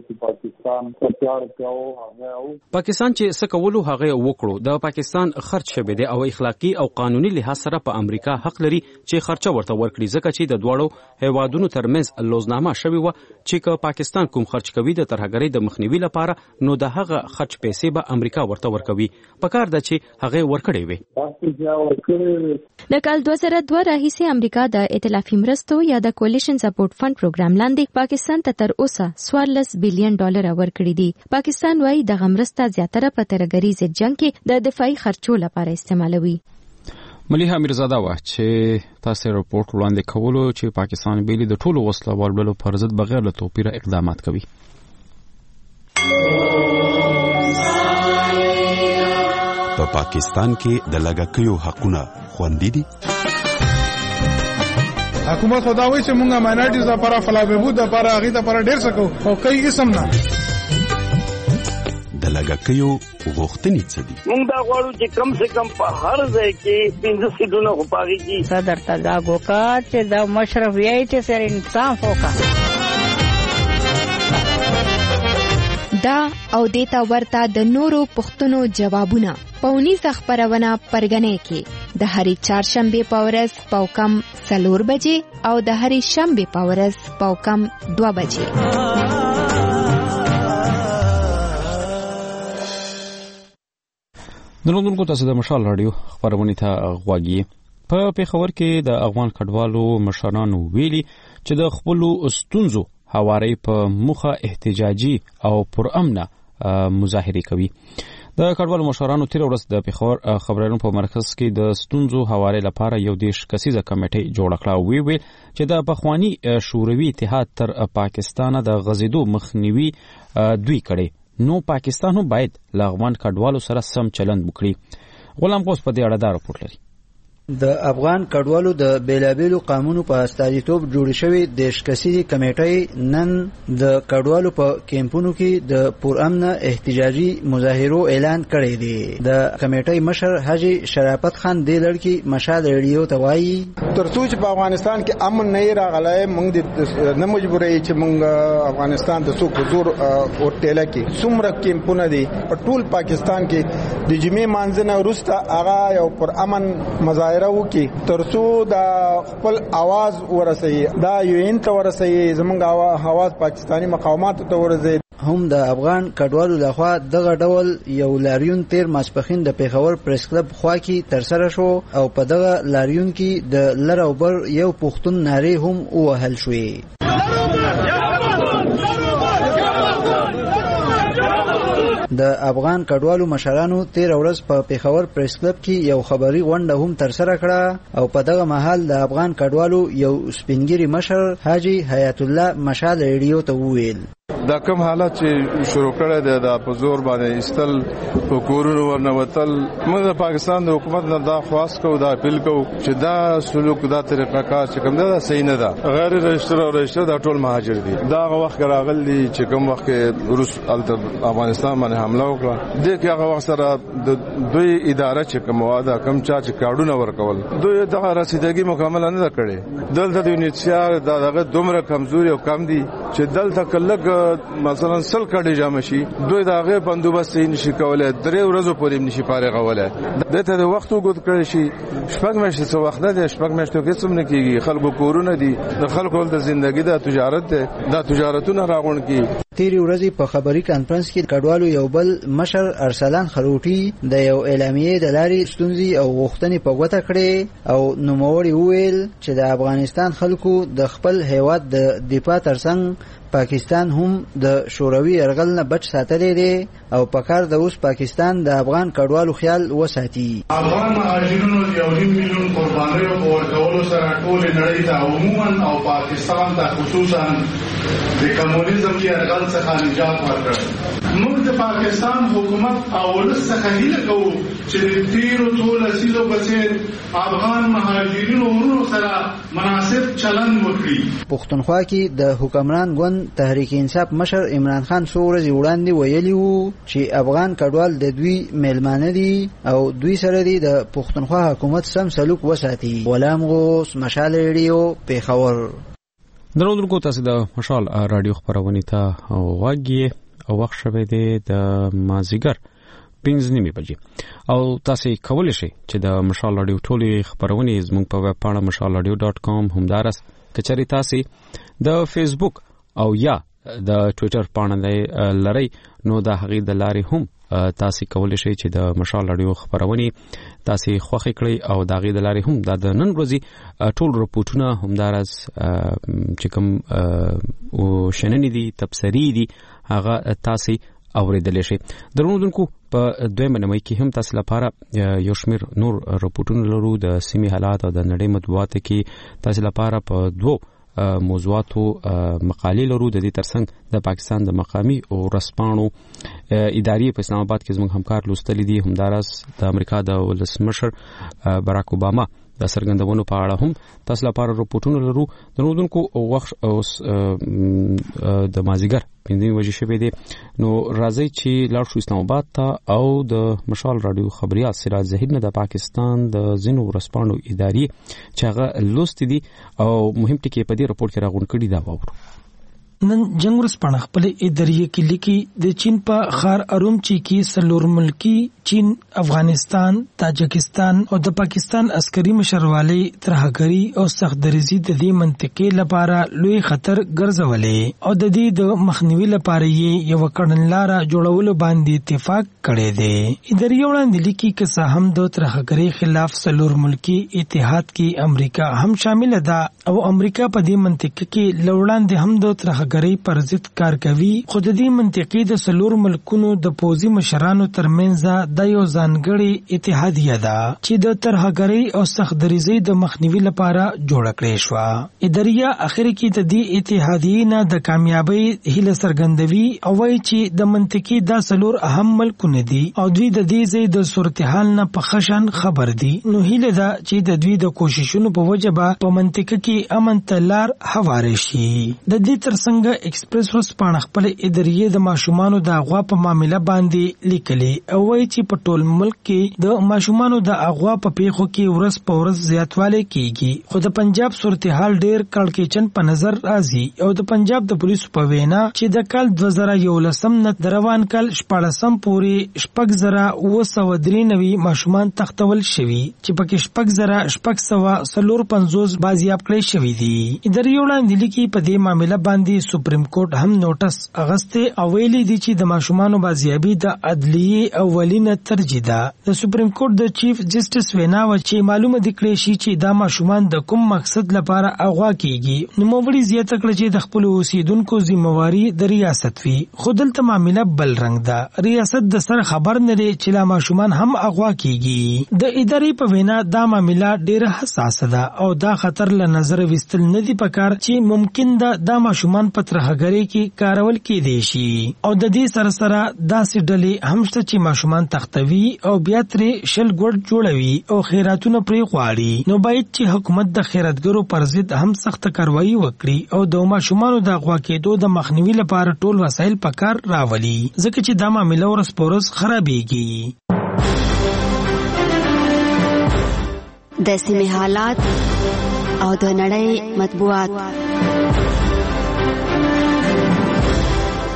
S1: پاکستان چې څه کولو هغه وکړو، د پاکستان خرچ شوی دی او اخلاقی او قانوني لحاظ سره په امریکا حق لري چې خرچه ورته ورکړي، ځکه چې د دواړو هیوادونو ترمنځ لوزنامه شوی و چې که پاکستان کوم خرچ کوي د ترهګرۍ د مخنیوي لپاره نو د هغه خرچ پیسې به امریکا ورته ورکوي. پکار ده چې هغه ورکړي وي.
S2: د کال دوه زره دوه راهیسې امریکا د ائتلافي مرستو یا د کولیشن سپورټ فند پروګرام لاندې پاکستان ته تر اوسه څوارلس بیلیون ډالر ورکړي دي. پاکستان وايي دغه مرسته زیاتره په ترهګرۍ ضد جنگ کې د دفاعي خرچو لپاره استعمالوي.
S1: ملیحه میرزاده وه چې تاسو راپورټ وړاندې کولو چې پاکستان بیلی د ټولو وسلوال ډلو پر ضد بغیر له توپیره اقدامات کوي.
S18: په پاکستان کې د لږکیو حقونه خوندي دي.
S19: حکومت خداوي چې مونږه ماینورټیز لپاره فلابهبود لپاره هغه لپاره ډیر څه کوو او کوي قسم نه
S18: د لږکیو غوښتنې څه دي.
S20: مونږ دا غواړو چې کم سے کم په هر ځای کې پنځه سیټونه غواړي چې
S21: صدر ته دا وکړه چې دا مشرف یې چې سر انصاف وکړي.
S2: دا او دیتا ورته د نورو پښتنو جوابونه پونیزه خبرونه پرګنې کې د هری چهارشنبه په ورځ پاوکم سلور بجې او د هری شنبه په ورځ پاوکم دوه بجې.
S1: دلته تاسو د مشال رادیو خبرونه ته غواګي. په پیښور کې د افغان کډوالو مشرانو ویلي چې د خپل استونزو حواري په مخه احتجاجي او پرامنه مظاهره کوي. د کډوالو مشرانو تیر ورځ د پیښور خبرونو په مرکز کې د استونزو حواري لپاره یو دیش کسیزه کمیټه جوړ کړه. وی وی چې د پخوانی شوروي اتحاد تر پاکستان د غزیدو مخنیوي دوی کړي، نو پاکستان هم باید له افغان کډوالو سره سم چلند وکړي. غلام غوث په دې اړه دا راپورټ لري.
S22: د افغان کډوالو د بیلابیلو قانونو په استازیتوب جوړ شوی دیش کسیزه کمیټه نن د کډوالو په کیمپونو کې د پرامن احتجاجي مظاهرو اعلان کړی دی. د کمیټې مشر حاجی شرافت خان د لړکی مشال ریډیو ته وایي
S23: ترڅو چې په افغانستان کې امن نه راغلی موږ نه مجبورې چې موږ افغانستان د څوک حضور او ټیله کې څومره کیمپونه دي په ټول پاکستان کې د جمعې مانځنه وروسته هغه یو پرامن مظاهره راو کې ترڅو دا خپل आवाज ورسوي، دا یوین ته ورسوي، زمونږ आवाज پاکستانی مقاومت ته ورسوي.
S22: هم د افغان کډوالو لخوا دغه ډول یو لاریون تیر ماسپخین د پیښور پریس کلب خوا کې ترسره شو او په دغه لاریون کې د لر او بر یو پښتون ناري هم وهل شوې. د افغان کډوالو مشرانو تیر ورځ په پیښور پریس کلب کې یو خبري غونډه هم ترسره کړه او په دغه مهال د افغان کډوالو یو سپینګری مشر حاجی حیات الله مشال ریډیو ته وویل
S24: دا کوم حالت چې شروع کړی دی دا په زور باندې استل په کورونو ورنوتل، موږ د پاکستان د حکومت نه دا خواست کوو، دا اپیل کوو چې دا سلوک دا طریقه کار چې کوم دا صحیح نه ده. غیر رجسټر او رجسټر دا ټول مهاجر دي. دا هغه وخت راغلي چې کوم وخت کې روس افغانستان باندې حمله وکړه، د کې هغه وخت سره د دوی اداره چې کوم واده کم چا چې کارډونه ورکول دوی دغه رسیدګي مکمل نه کړي. دلته د یونیسیار دا دغه دومره کمزوري او کم دي چې دلته کلک مثلا سل کډي جام شي دوی دا غي بندوبست نشي کولای درې ورځې پورې نشي فارغولای دته د وخت وګد کړی شي شپږ میاشتې څو وخت ده شپږ میاشتې کې څوم نه کیږي خلکو کورونه دي د خلکو د ژوندۍ د تجارت ده د تجارتونه راغون کی
S22: تیری ورځې په خبري کانفرنس کې کډوالو یو بل مشر ارسلان خروټي د یو اعلامیې د لارې ستونزې او غوښتنې په وته کړې او نوموړي وویل چې د افغانستان خلکو د خپل هیواد د دفاع ترڅنګ پاکستان هم د شوروي یرغل نه بچ ساتلی دی او پکار د اوس پاکستان د افغان کډوالو خیال وساتي.
S4: افغان مهاجرینو د یو نیم میلیون قربانیو په ورکولو سره ټولې نړۍ ته عموما او پاکستان ته خصوصا د کمونیزم یرغل څخه نجات ورکړ. موږ د پاکستان حکومت او ولس څخه هیله کوو چې د تیرو څو لسیزو په څېر افغان مهاجرینو ورونو سره مناسب چلند وکړي.
S22: پښتونخوا کې د حکمران ګوند تحریک انصاف مشر عمران خان څو ورځې وړاندې ویلي وو چې افغان کډوال د دوی میلمانه دي او دوی سره دي د پښتونخوا حکومت سم سلوک وساتي. غلام غوث، مشال ریډیو، پیښور.
S1: درودونکو تاسو د مشال رادیو خبرونه ته واګي او وخت شوه دی د مازیګر پنځه نیمې بجې او تاسو کولای شئ چې د مشال رادیو ټولې خبرونه زموږ په ویب پاڼه مشال رادیو ډاټ کام همدارس کچري تاسو د فیسبوک او یا د ټوئیټر پاڼه لري نو د هغې د لارې هم تاسو کولای شئ چې د مشال رادیو خبرونه تاسو خوښ کړئ او د هغې د لارې هم د نن ورځې ټول رپورټونه همدارس چې کوم او شننې دي تبصرې دي هغه تاسو اوریدل شي. درنوونکو په دویمه نمای کې هم تاسو لپاره یو شمیر نور رپورټونه لرو د سیمې حالات او د نړۍ مطبوعات کې تاسو لپاره په دوه موضوعاتو مقالې لرو. د دې ترڅنګ د پاکستان د مقامی او رسپانو ادارې په اسلام آباد کې زموږ همکار لوستل دي همدارس د امریکا د ولسمشر باراک اوباما د سرګندونو په اړه هم تاسو لپاره رپورټونه لرو. د نوودونکو وخت اوس د مازیګر پنځه وجې شوې دي نو راځي چې لاړ شو اسلام آباد ته او د مشال رادیو خبريات سراج زهیر نه د پاکستان د زینو ورسپانو ادارې چې هغه لوست دي او مهم ټکی په دې رپورت کې راغون کړي دا وورو.
S5: نن جنگ ورسپانه خپل ادارې کې لیکي د چین په خار ارومچی کې سلور ملکی چین، افغانستان، تاجکستان او د پاکستان عسکري مشروالي ترهګری او سخت دریزي د دې منطقې لپاره لوی خطر ګرځولې او د دې د مخنیوي لپاره یې یو کړنلاره جوړولو باندې اتفاق کړی دی. ادارې وړاندې لیکي چې هم د ترهګری خلاف سلور ملکی اتحاد کې امریکا هم شامل ده او امریکا په دې منطقه کې لوړاندې هم د ترهګری پر ضد کار کوي. خو د دې منطقې د سلور ملکونو د پوزي مشرانو ترمنځ د یو ځانګړي اتحادیه ده چې د ترهګری او سخت دریزي د مخنیوي لپاره جوړ کړې شو. ادارې اخر کې د دې اتحادیې نه د کامیابی هیله څرګندوي او وايي چې د منطقې د سلور اهم ملکونه دي او دوی د دې ځای د صورتحال نه په خشن خبر دي. نو هیله ده چې د دوی د کوششونو په وجه په منطقه کې امن تلار هواره شي. د دې ترڅنګ ایکسپریس ورسپانه خپل ادارې د ماشومانو د اغوا په معاملې باندې لیکلي او وايي چې په ټول ملک کې د ماشومانو د اغوا په پیښو کې ورځ په ورځ زیاتوالی کیږي. خو د پنجاب صورتحال ډېر کړکېچن په نظر راځي او د پنجاب د پولیسو په وینا چې د کال دوه زره یولسم نه د روان کال شپاړسم پورې شپږ زره اوه سوه درې نوي ماشومان تختول شوي چې پکې شپږ زره شپږ سوه څلور پنځوس بازیاب کړی شوي دي. ادارې وړاندې لیکي په دې معاملې باندې سپریم کورټ هم نوټس اغسته او ویلي دي چې د ماشومانو بازیابي د عدلیه اولینه ترجیح ده. د سپریم کورټ د چیف جسټس وینا و چې معلومه دي کړی شي چې دا ماشومان د کوم مقصد لپاره اغوا کیږي. نو موږ زیاته کړ چې د خپل اوسیدونکو ذمہواری د ریاست وي. خو دلته معاملې بل رنګ ده. ریاست د سره خبر نه لري چې لا ماشومان هم اغوا کیږي. د ادارې په وینا دا معاملې ډېره حساسه ده او دا خطر له نظر وستل نه دي پکار چې ممکن ده دا ماشومان په ترهګری کې کارول کېدی شي او د دې سره سره داسې ډلې هم شته چې ماشومان تختوي او بیا ترې شل ګډ جوړوي او خیراتونه پرې غواړي. نو باید چې حکومت د خیراتګرو پر ضد هم سخت کاروایی وکړي او د ماشومانو د اغوا کېدو د مخنیوي لپاره ټول وسایل په کار راولي ځکه چې دا معاملې ورځ په ورځ خرابېږي.
S6: د سیمې حالات او د نړۍ مطبوعات.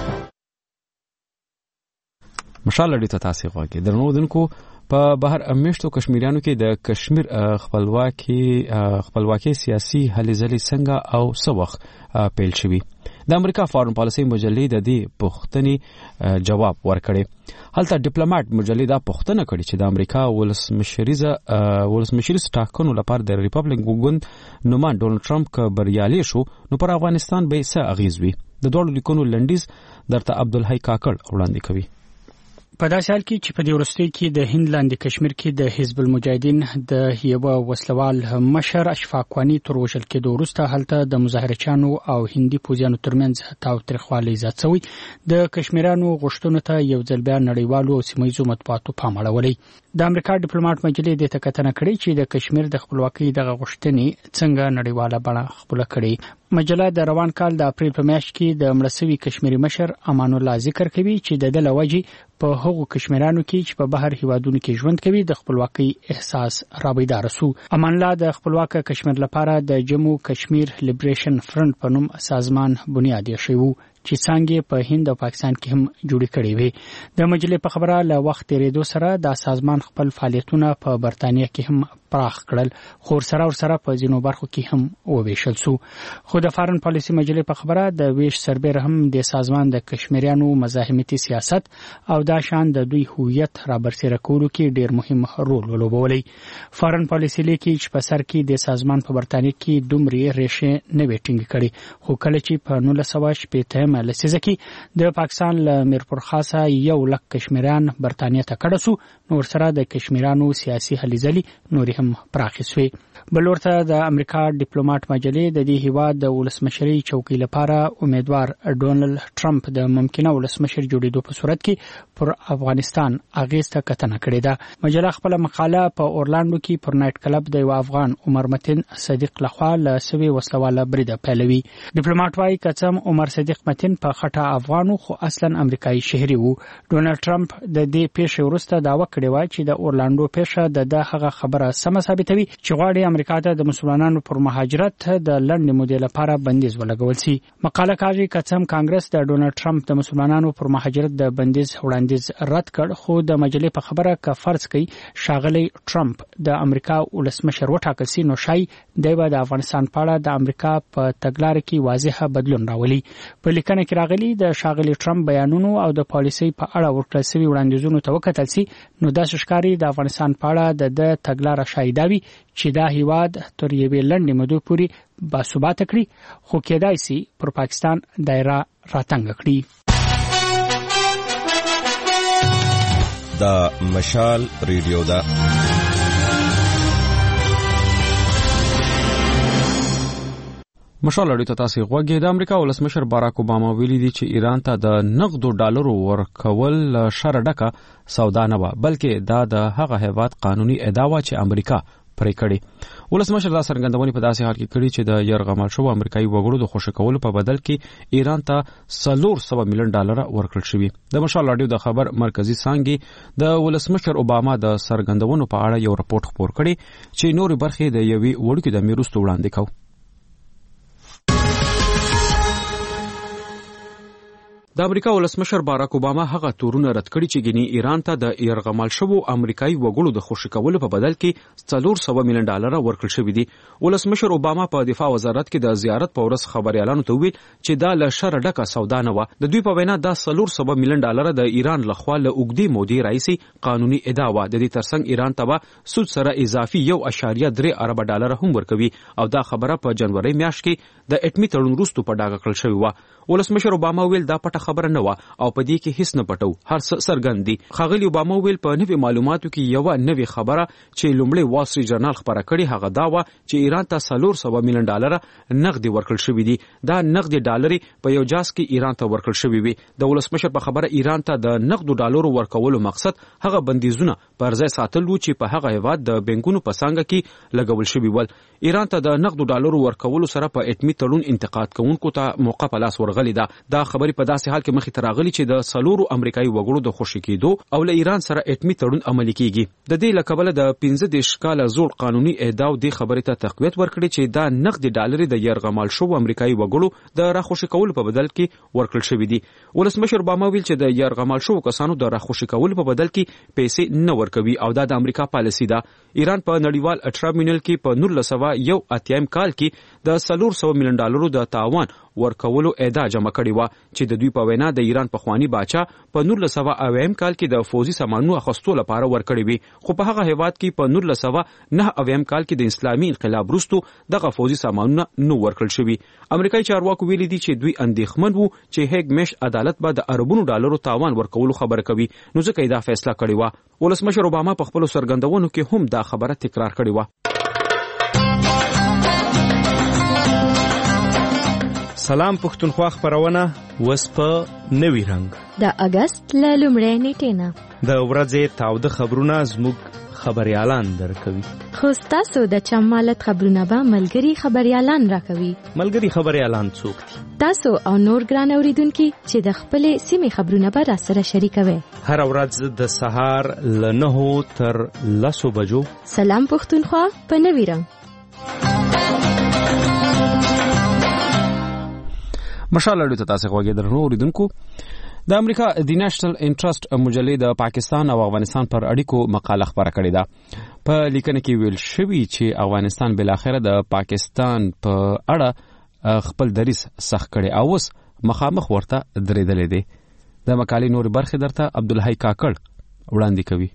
S1: مشال لري ته تاسو غواګي درنو دونکو په بهر امیشتو کشمیریانو کې د کشمیر خپلواکي خپلواکي سیاسي هلې ځلې څنګه او څه وخت پیل شوی. د امریکا فارن پالیسي مجلې د دې پوښتنې جواب ورکړي. هلته ډیپلوماټ مجلې دا پوښتنه کړې چې د امریکا ولسمشریزه ولسمشریز ټاکنو لپاره د ریپبلکن ګوند نومان ډونالد ټرمپ که بریالي شو نو پر افغانستان به څه اغیز وي. د دوه لیکونو لنډیز درته عبدالحی کاکړ وړاندې کوي.
S3: په داسې حال کې چې په دې وروستیو کې د هند لاندې کشمیر کې د حزب المجاهدین د یوه وسلوال مشر اشفاق وانی تر وژل کېدو وروسته هلته د مظاهرچیانو او هندي پوځیانو ترمنځ تاوتریخوالی زیات شوی. د کشمیرانو غوښتنو ته یو ځل بیا نړیوالو او سیمه ییزو مطبوعاتو پام اړولی. د امریکا ډیپلوماټ مجلې دې ته کتنه کړې چې د کشمیر د خپلواکۍ دغه غوښتنې څنګه نړیواله بڼه خپله کړې. مجله د روان کال د اپریل په میاشت کې د مړه شوي کشمیري مشر امان الله ذکر کوي چې د ده له وجې په هغو کشمیرانو کې چې په بهر هیوادونو کې ژوند کوي د خپلواکۍ احساس رابیدار سو. امان الله د خپلواک کشمیر لپاره د جمو کشمیر لیبریشن فرنٹ په نوم سازمان بنیاد یې شوی چې څنګه په هند او پاکستان کې هم جوړې کړې وي. د مجلې په خبره له وخت تیریدو سره د سازمان خپل فعالیتونه په برتانیه کې هم پراخ کړل خو سره او سره په ځینو برخو کې هم وویشل سو. خو د فارن پالیسي مجلې په خبره د ویش سربېره هم د سازمان د کشمیریانو مزاحمتي سیاست او دا شان د دوی هویت رابرسېره کولو کې ډېر مهم رول ولوبولی. فارن پالیسي لیکي چې په سر کې د سازمان په برتانیه کې دومره ریښې نه وې ټینګې کړې خو کله چې په نولس سوه شپېته لسیزه کې د پاکستان له میرپور خاصه یو لک کشمیریان برتانیه ته کډه سو نو ورسره د کشمیرانو سیاسي هلې ځلې نورې هم پراخې سوې. بل ورته د امریکا ډیپلوماټ مجلې د دې هیواد د ولسمشرۍ چوکۍ لپاره امیدوار ډونالد ټرمپ د ممکنه ولسمشر جوړېدو په صورت کې پر افغانستان اغیز ته کتنه کړې ده. مجله خپله مقاله په اورلاندو کې پر نایټ کلب د یو افغان عمر متین صدیق لخوا له سوي وسلواله بریده پیلوي. ډیپلوماټ وايي که څه عمر صدیق متین په خټه افغانو خو اصلا امریکایي شهري وو. ډونالد ټرمپ د دې پیښې وروسته دعوه کړې وه چې د اورلاندو پیښه د ده هغه خبره سمه ثابتوي چې غواړي امریکا ته د مسلمانانو پر مهاجرت د لنډې مودې لپاره بندیز ولګول شي. مقاله کاږي که څه هم کانګرس د ډونالد ټرمپ د مسلمانانو پر مهاجرت د بندیز وړاندیز رد کړ خو د مجلې په خبره که فرض کړي ښاغلی ټرمپ د امریکا ولسمشر وټاکل شي نو ښایي دی به د افغانستان په اړه د امریکا په تګلاره کې واضحه بدلون راولي. په لیکنه کې راغلي د ښاغلي ټرمپ بیانونو او د پالیسۍ په اړه ورکړل شوي وړاندیزونو ته وکتل شي نو داسې ښکاري د افغانستان په اړه د ده تګلاره ښایي دا وي چې دا هیواد تر یوې لنډې مودې پورې باثباته کړي خو کېدای شي پر پاکستان دایره راتنګه کړي.
S8: دا مشال ریډیو ده.
S1: مشال لري ته تاسو غوږی. د امریکا ولسمشر باراک اوباما ویلي دی چې ایران ته د نقدو ډالرو ورکول شر ډکه سودا نه و بلکې دا د هغه هیواد قانوني ادعا چې امریکا پرې کړي. ولسمشر دا څرګندونې په داسې حال کې کړي چې د یرغمل شوو امریکایي وګړو د خوشی کولو په بدل کې ایران ته څلور سوه میلیون ډالر ورکړل شوي. د مشال رادیو د خبر مرکزی څانګې د ولسمشر اوباما د څرګندونو په اړه یو راپورټ خپور کړي چې نورې برخې د یوې وړوکې د میروستو وړاندې کوي. د امریکا ولسمشر باراک اوباما هغه تورونه رد کړي چې ګینی ایران ته د یرغمل شوو امریکایي وګړو د خوشی کولو په بدل کې څلور سوه میلیون ډالر ورکړل شوي دي. ولسمشر اوباما په دفاع وزارت کې د زیارت په ورځ خبريالانو ته ویل چې دا له شر ډکه سودا نه و. د دوی په وینا دا څلور سوه میلیون ډالر د ایران لخوا له اوږدې مودې راهیسې قانوني ادعا و. د دې ترڅنګ ایران ته به سود سره اضافي یو اعشاریه درې ارب ډالر هم ورکوي او دا خبره په جنوري میاشت کې د اټمی تړون وروسته په ډاګه کړل شوی و. ولسمشر اوباما ویل دا پټه خبره نه و او په دې کې هیڅ نه پټو هر څه څرګند دي. ښاغلي اوباما ویل په نوي معلوماتو کې یو نوي خبره چې لومړی وال سټریټ جرنال خبره کړي هغه دا و چې ایران ته څلور سوه میلیون ډالر نغدي ورکړل شوي دي. دا نغدي ډالر په یو جاس کې ایران ته ورکړل شوي وي. د ولسمشر په خبره ایران ته د نغدو ډالرو ورکولو مقصد هغه بندیزونه پر ځای ساتل و چې په هغه هیواد د بانکونو په څنګه کې لګول شوي ول. ایران ته د نغدو ډالرو ورکولو سره په اټمی تړون انتقاد کوونکو ته موقع په لاس ورغلی ده. دا خبرې په داسې حال کې مخې ته راغلي چې د سلورو امریکایي وګړو د خوشي کېدو او له ایران سره اټمي تړون عملي کیږي د دې لکبله د پنځه دیرش کاله زوړ قانوني اهدا د خبرې ته تقویت ورکړي چې دا نقد ډالر د يرغمال شو امریکایي وګړو د راخوشي کول په بدل کې ورکړل شوې دي. ولسمشر اوباما ویل چې د يرغمال شو کسانو د راخوشي کول په بدل کې پیسې نه ورکوي او دا د امریکا پالیسي ده. ایران په نړیوال ټربیونل کې په نولس سوه یو اتیا کال کې د څلور سوه میلیون ډالرو د تاوان ورکولو اعده جمع کړې و چې د دوی په وینا د ایران پخوانی باچا په نولس سوه اویم کال کې د فوزي سامانونو اخیستو لپاره ورکړې وي، خو په هغه هیواد کې په نولس سوه نه اویم کال کې د اسلامي انقلاب وروسته دغه فوزي سامانونه نو ورکړل شوي. امریکایي چارواکو ویلي دي چې دوی اندېښمن وو چې هیګ میش عدالت به د اربونو ډالرو تاوان ورکولو خبره کوي، نو ځکه یې دا فیصله کړې و. ولسمشر اوباما په خپل سرګندونو کې هم دا خبره تکرار کړې و.
S17: سلام پښتونخوا خبرونه وس په نوي رنګ
S2: د اگست ل لومړۍ نیټې نه
S17: د ورځې تاوده خبرونه زموږ خبريالان درکوي،
S2: خو تاسو د چمالت خبرونه به ملګری خبريالان راکوي.
S17: ملګری خبريالان څوک دي؟
S2: تاسو او نور ګران اوریدونکو چې د خپلې سیمې خبرونه به را سره شریکوي.
S17: هر ورځ د سهار ل نهو تر لسو بجو
S2: سلام پښتونخوا په نوي رنګ.
S1: مشال اړیو ته تاسو غوږی درنو اوریدونکو. د امریکا د نېشنل انټرست مجلې د پاکستان او افغانستان پر اړیکو مقاله خبره کړې ده. په لیکنه کې ویل شوی چې افغانستان بل اخره د پاکستان په اړه خپل دریځ سخت کړي او اوس مخامخ ورته درېدلې دي. د مقالې نور برخه درته عبدالحی کاکړ وړاندې کوي.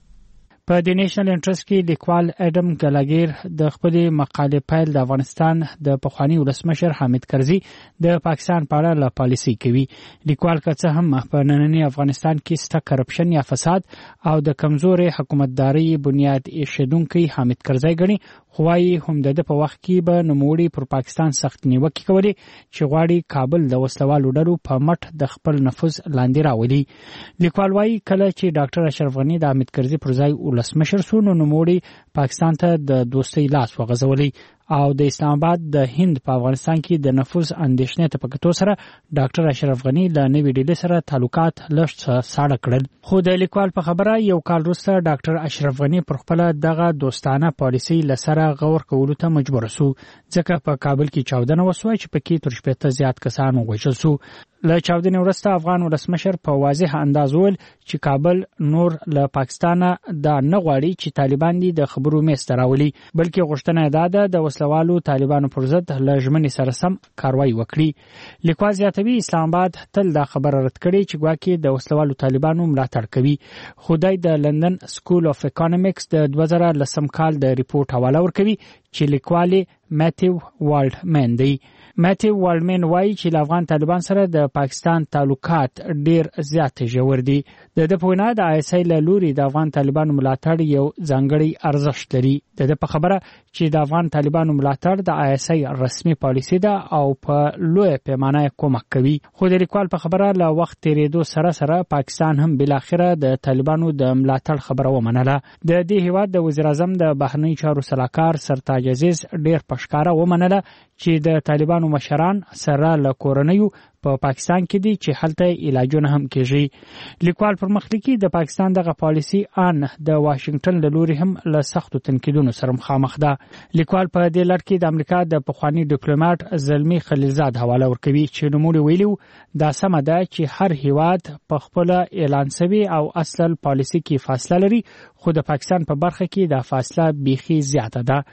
S3: په د نېشنل انټرست کې لیکوال اډم ګلاګیر د خپلې مقالې پیل د افغانستان د پخوانی ولسمشر حامد کرزي د پاکستان په اړه لا پالیسي کوي. لیکوال که څه هم په نننی افغانستان کې سټه کرپشن یا فساد او د کمزورې حکومتداري بنیاد ایښودونکی حامد کرزي ګڼي، خو وايي هم د په وخت کې به نوموړي پر پاکستان سخت نیوکې کولې چې غواړي کابل د وسلوالو ډلو په مټ د خپل نفوذ لاندې راولي. لیکوال وايي کله چې ډاکټر اشرف غني د حامد کرزي پر ځای ولسمشر سو نو نوموړي پاکستان ته د دوستۍ لاس وغځولی او د اسلام آباد د هند په افغانستان کې د نفوذ اندېښنې ته په کتو سره ډاکټر اشرف غني له نوې ډلې سره تعلقات لږ ساړه کړل. خو د لیکوال په خبره یو کال وروسته ډاکټر اشرف غني پر خپل دغه دوستانه پالیسي لسره غور کولو ته مجبور شو، ځکه په کابل کې چاودنه وسوه چې پکې تر شپېته زیات کسان ووژل شو. له چاودنې وروسته افغان ولسمشر په واضح انداز وویل چې کابل نور له پاکستانه دا نه غواړي چې طالبان دي د خبرو میز ته راولي، بلکې غوښتنه دا ده د وسلوالو طالبانو پر ضد له ژمنې سره سم کاروایی وکړي. لیکوال زیاتوي اسلام آباد تل دا خبره رد کړې چې ګواکې د وسلوالو طالبانو ملاتړ کوي. خدای د لندن سکول اف اکونومکس د دوه زره لسم کال د ریپورت حواله ورکوي چې لیکوال ماتیو والډمن دی. ماتیو والډمن وایي چې له افغان طالبان سره د پاکستان تعلقات ډیر زیات ژور دي. د د په وینا د آی اس آی له لوري د افغان طالبانو ملاتړ یو ځانګړی ارزښت لري. د د په خبره چې د افغان طالبانو ملاتړ د آی اس آی رسمي پالیسي ده او په لوی پیمانه کومک کوي. خو د لیکوال په خبره له وخت تیریدو سره سره پاکستان هم بل اخره د طالبانو د ملاتړ خبره ومنله. د دې هیواد د وزیر اعظم د بهرنی چارو سلاکار سرتاج عزیز ډیر پښکارا ومنله چې د طالبانو مشران سره له کورنیو په پاکستان کې دي چې هلته علاجونه هم کیږي. لیکوال پر مخلیکي د پاکستان دغه پالیسي ان د واشنگټن له لوري هم له سختو تنقیدونو سره مخامخ ده. لیکوال په دې لړ کې د امریکا د پخوانی ډیپلوماټ زلمی خلیلزاد حواله ورکوي چې نوموړي ویلو دا سمه ده چې هر هیواد په خپل اعلان شوی او اصل پالیسي کې فاصله لري، خو د پاکستان په برخه کې دا فاصله بیخي زیاته ده.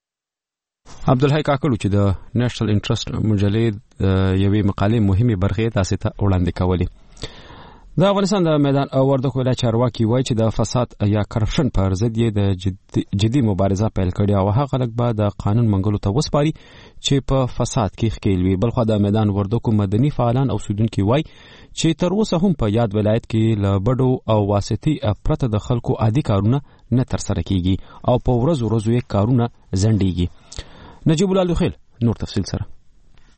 S1: عبدالحی کاکړو چې د نېشنل انټرست مجلې یوې مقالې مهمه برخه تاسو ته وړاندې کولی. د افغانستان د میدان وردګو ولایت چارواکي وایي چې د فساد یا کرپشن پر ضد یې د جدي, جدي مبارزه پیل کړې او هغه خلک به د قانون منګولو ته وسپاري چې په فساد کې ښکیل وي. بلخو د میدان وردګو مدني فعالان او اوسیدونکي وایي چې تر اوسه هم په یاد ولایت کې له بډو او واسطي پرته د خلکو عادي کارونه نه ترسره کیږي او په ورځ ورځ یې کارونه ځنډيږي. نجیب الله لوخیل نور تفصیل سره.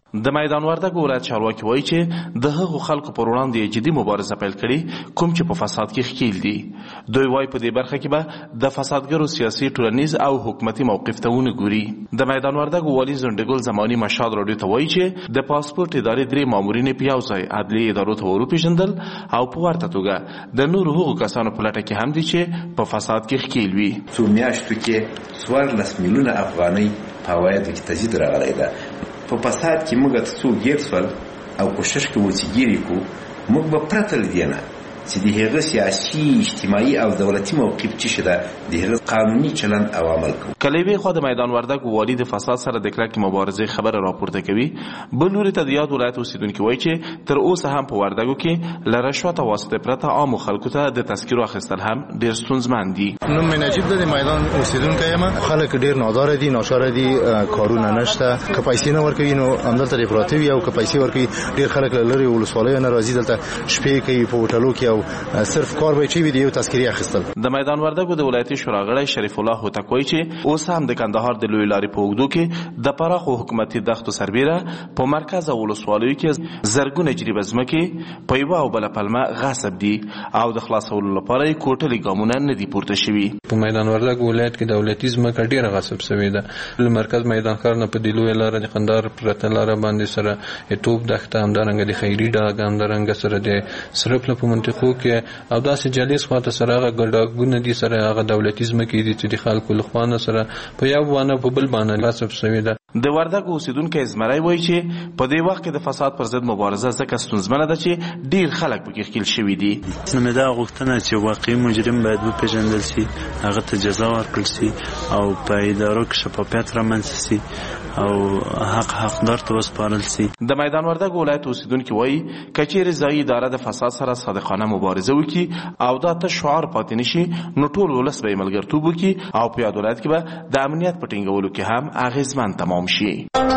S9: د میدان وردګ ولایت چارواکي وایي چې د هغو خلکو پر وړاندې جدي مبارزه پیل کړي کوم چې په فساد کې ښکیل دي. دوی وایي په دې برخه کې به د فسادګرو سیاسي ټولنیز او حکومتي موقف ته ونه ګوري. د میدان وردګ والي زندګل زماني مشال راډیو ته وایي چې د پاسپورت ادارې درې مامورین په یو ځای عدلي ادارو ته وروپېژندل او په ورته توګه د نورو هغو کسانو په لټه کې هم دي چې په فساد کې ښکیل وي.
S10: څو میاشتو کې څوارلس میلیونه افغانۍ په عوایدو کې تزید راغلی ده. په فساد کې موږ ته څوک ګیر شول او کوشش کوو چې ګیر یې کړو، موږ به پرته له دې نه چې د هغه سیاسي اجتماعي او دولتي موقف چې شته د هغه قانوني چلند او عمل کوو.
S9: کله یوې خوا د میدان وردګ والي د فساد سره د کلکې مبارزې خبره راپورته کوي، بل لوري ته د یاد ولایت اوسیدونکي وایي چې تر اوسه هم په وردګو کې له رشوت او واسطې پرته عامو خلکو ته د تذکیرو اخیستل هم ډېر ستونزمن دي.
S12: نوم مې نجیب دی، د میدان اوسیدونکی یم. خلک ډېر ناداره دي، ناچاره دي، کارونه نشته. که پیسې نه ورکوي نو همدلته دې پراته وي، او که پیسې ورکوي ډېر خلک له لرې ولسوالیو نه راځي دلته شپې کوي په هوټلو کې او صرف کار به چی وي د یو تذکیري اخیستل.
S9: د میدان وردګو د ولایتي شورا غړی شریف الله هوتک وایي چې اوس هم د کندهار د لوی لارې په اوږدو کې د پراخو حکومتي دښتو سربیره په مرکز او ولسوالیو کې زرګونه جریبه ځمکې په یوه او بله پلمه غصب دي او د خلاصولو لپاره یې کوټلي ګامونه نه دي پورته شوي.
S13: په میدان وردګ ولایت کې دولتي ځمکه ډېره غصب شوې ده. له مرکز میدان ښار نه په دې لویه لاره د قندهار پرته لاره باندې سره د توپ دښته، همدارنګه د خیري ډاګ، همدارنګه سره د سرپله په منطقو کې او داسې جلیس خواته سره هغه ګډاګونه دي، سره هغه دولتي ځمکې دي چې د خلکو له خوا نه سره په یو بانه په بل بانه غصب شوې ده.
S9: د وردګ اوسیدونکی زمری وایي چې په دې وخت کې د فساد پر ضد مبارزه ځکه ستونزمنه ده چې ډیر خلک پکې ښکیل شوي دي.
S25: نو دا غوښتنه چې واقعي مجرم باید وپېژندل شي، هغه ته جزا ورکړل شي او په ادارو کې شفافیت رامنځته شي او حق حقدار ته وسپارل شي.
S9: د میدان وردګ ولایت اوسیدونکي وایي که چیرې ځایي اداره د فساد سره صادقانه مبارزه وکړي او دا ته شعار پاتې نشي، نو ټول ولس به یې ملګرتوب وکړي او په یاد ولایت کې به د امنیت په ټینګولو کې هم اغېزمن تمام شي.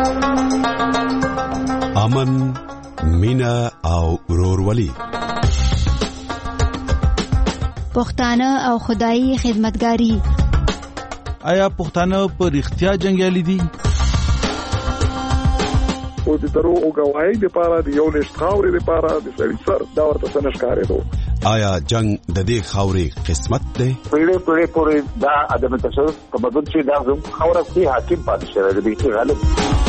S18: امن، مینا او ورورولي،
S6: پښتانه او خدایي خدمتګاری.
S26: آیا پښتانه په رښتیا جنګیالي دي؟
S27: او د درو او گواهی لپاره د یو لښت خاورې لپاره د سړي سر دا ورته څه نه ښکارېدو.
S18: آیا جنگ د دې خاورې قسمت دی؟
S20: پیړۍ پیړۍ پورې دا عدم تصرف تمدن چې دا زموږ خاوره کې حاکم پاتې شوی دی، چې غالب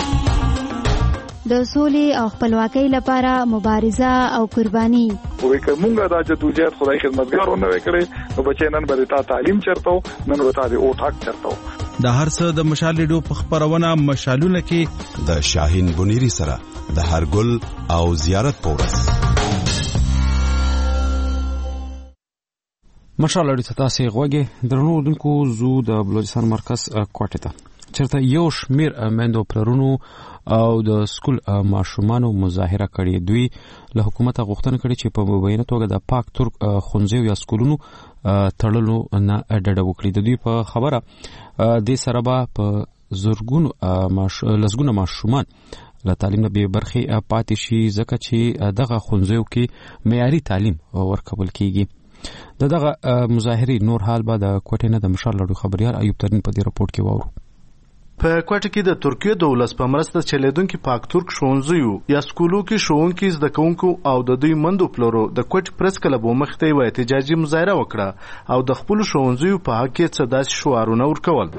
S6: د سولې او خپلواکۍ لپاره مبارزه او قرباني.
S27: وې که مونږ دا جدوجہد خدای خدمتګارو نه وکړي نو بچی نن به تا تعلیم چرته نن به تا د اوټ حق چرته.
S26: د هر څه د مشال ریډیو په خبرونه مشالونه کې
S18: د شاهین بنيري سره د هرګل او زیارت پورس
S1: مشال ریډیو تاسو غوږی درنو دونکو زو د بلوچستان مرکز کوټه ته چرته یو شمیر مندو پرونو او د سکول ماشومانو مظاهره کړې. دوی له حکومت غوښتنه کړې چې په مبینه توګه د پاک ترک خونځو یا سکولونو تړلو نه ډډه وکړي. د دوی په خبره د سره به په زورګونو لسګونه ماشومان له تعلیم نه به برخه پاتې شي ځکه چې دغه خونځو کې معیاري تعلیم ورکول کیږي. د دغه مظاهري نور حال به د کوټې نه د مشال لړو خبريال ایوب ترین په دې راپورټ کې وورو.
S26: په کوټه کې د ترکیه دولت په مرسته چلیدونکو پاک ترک ښوونځیو یا سکولو کې ښوونکي زده کوونکو او د دوی مندو پلورو د کوټ پریس کلب مخته یو احتجاجي مظاهره وکړه او د خپل ښوونځیو په حق کې څه داسې شعارونه ورکول.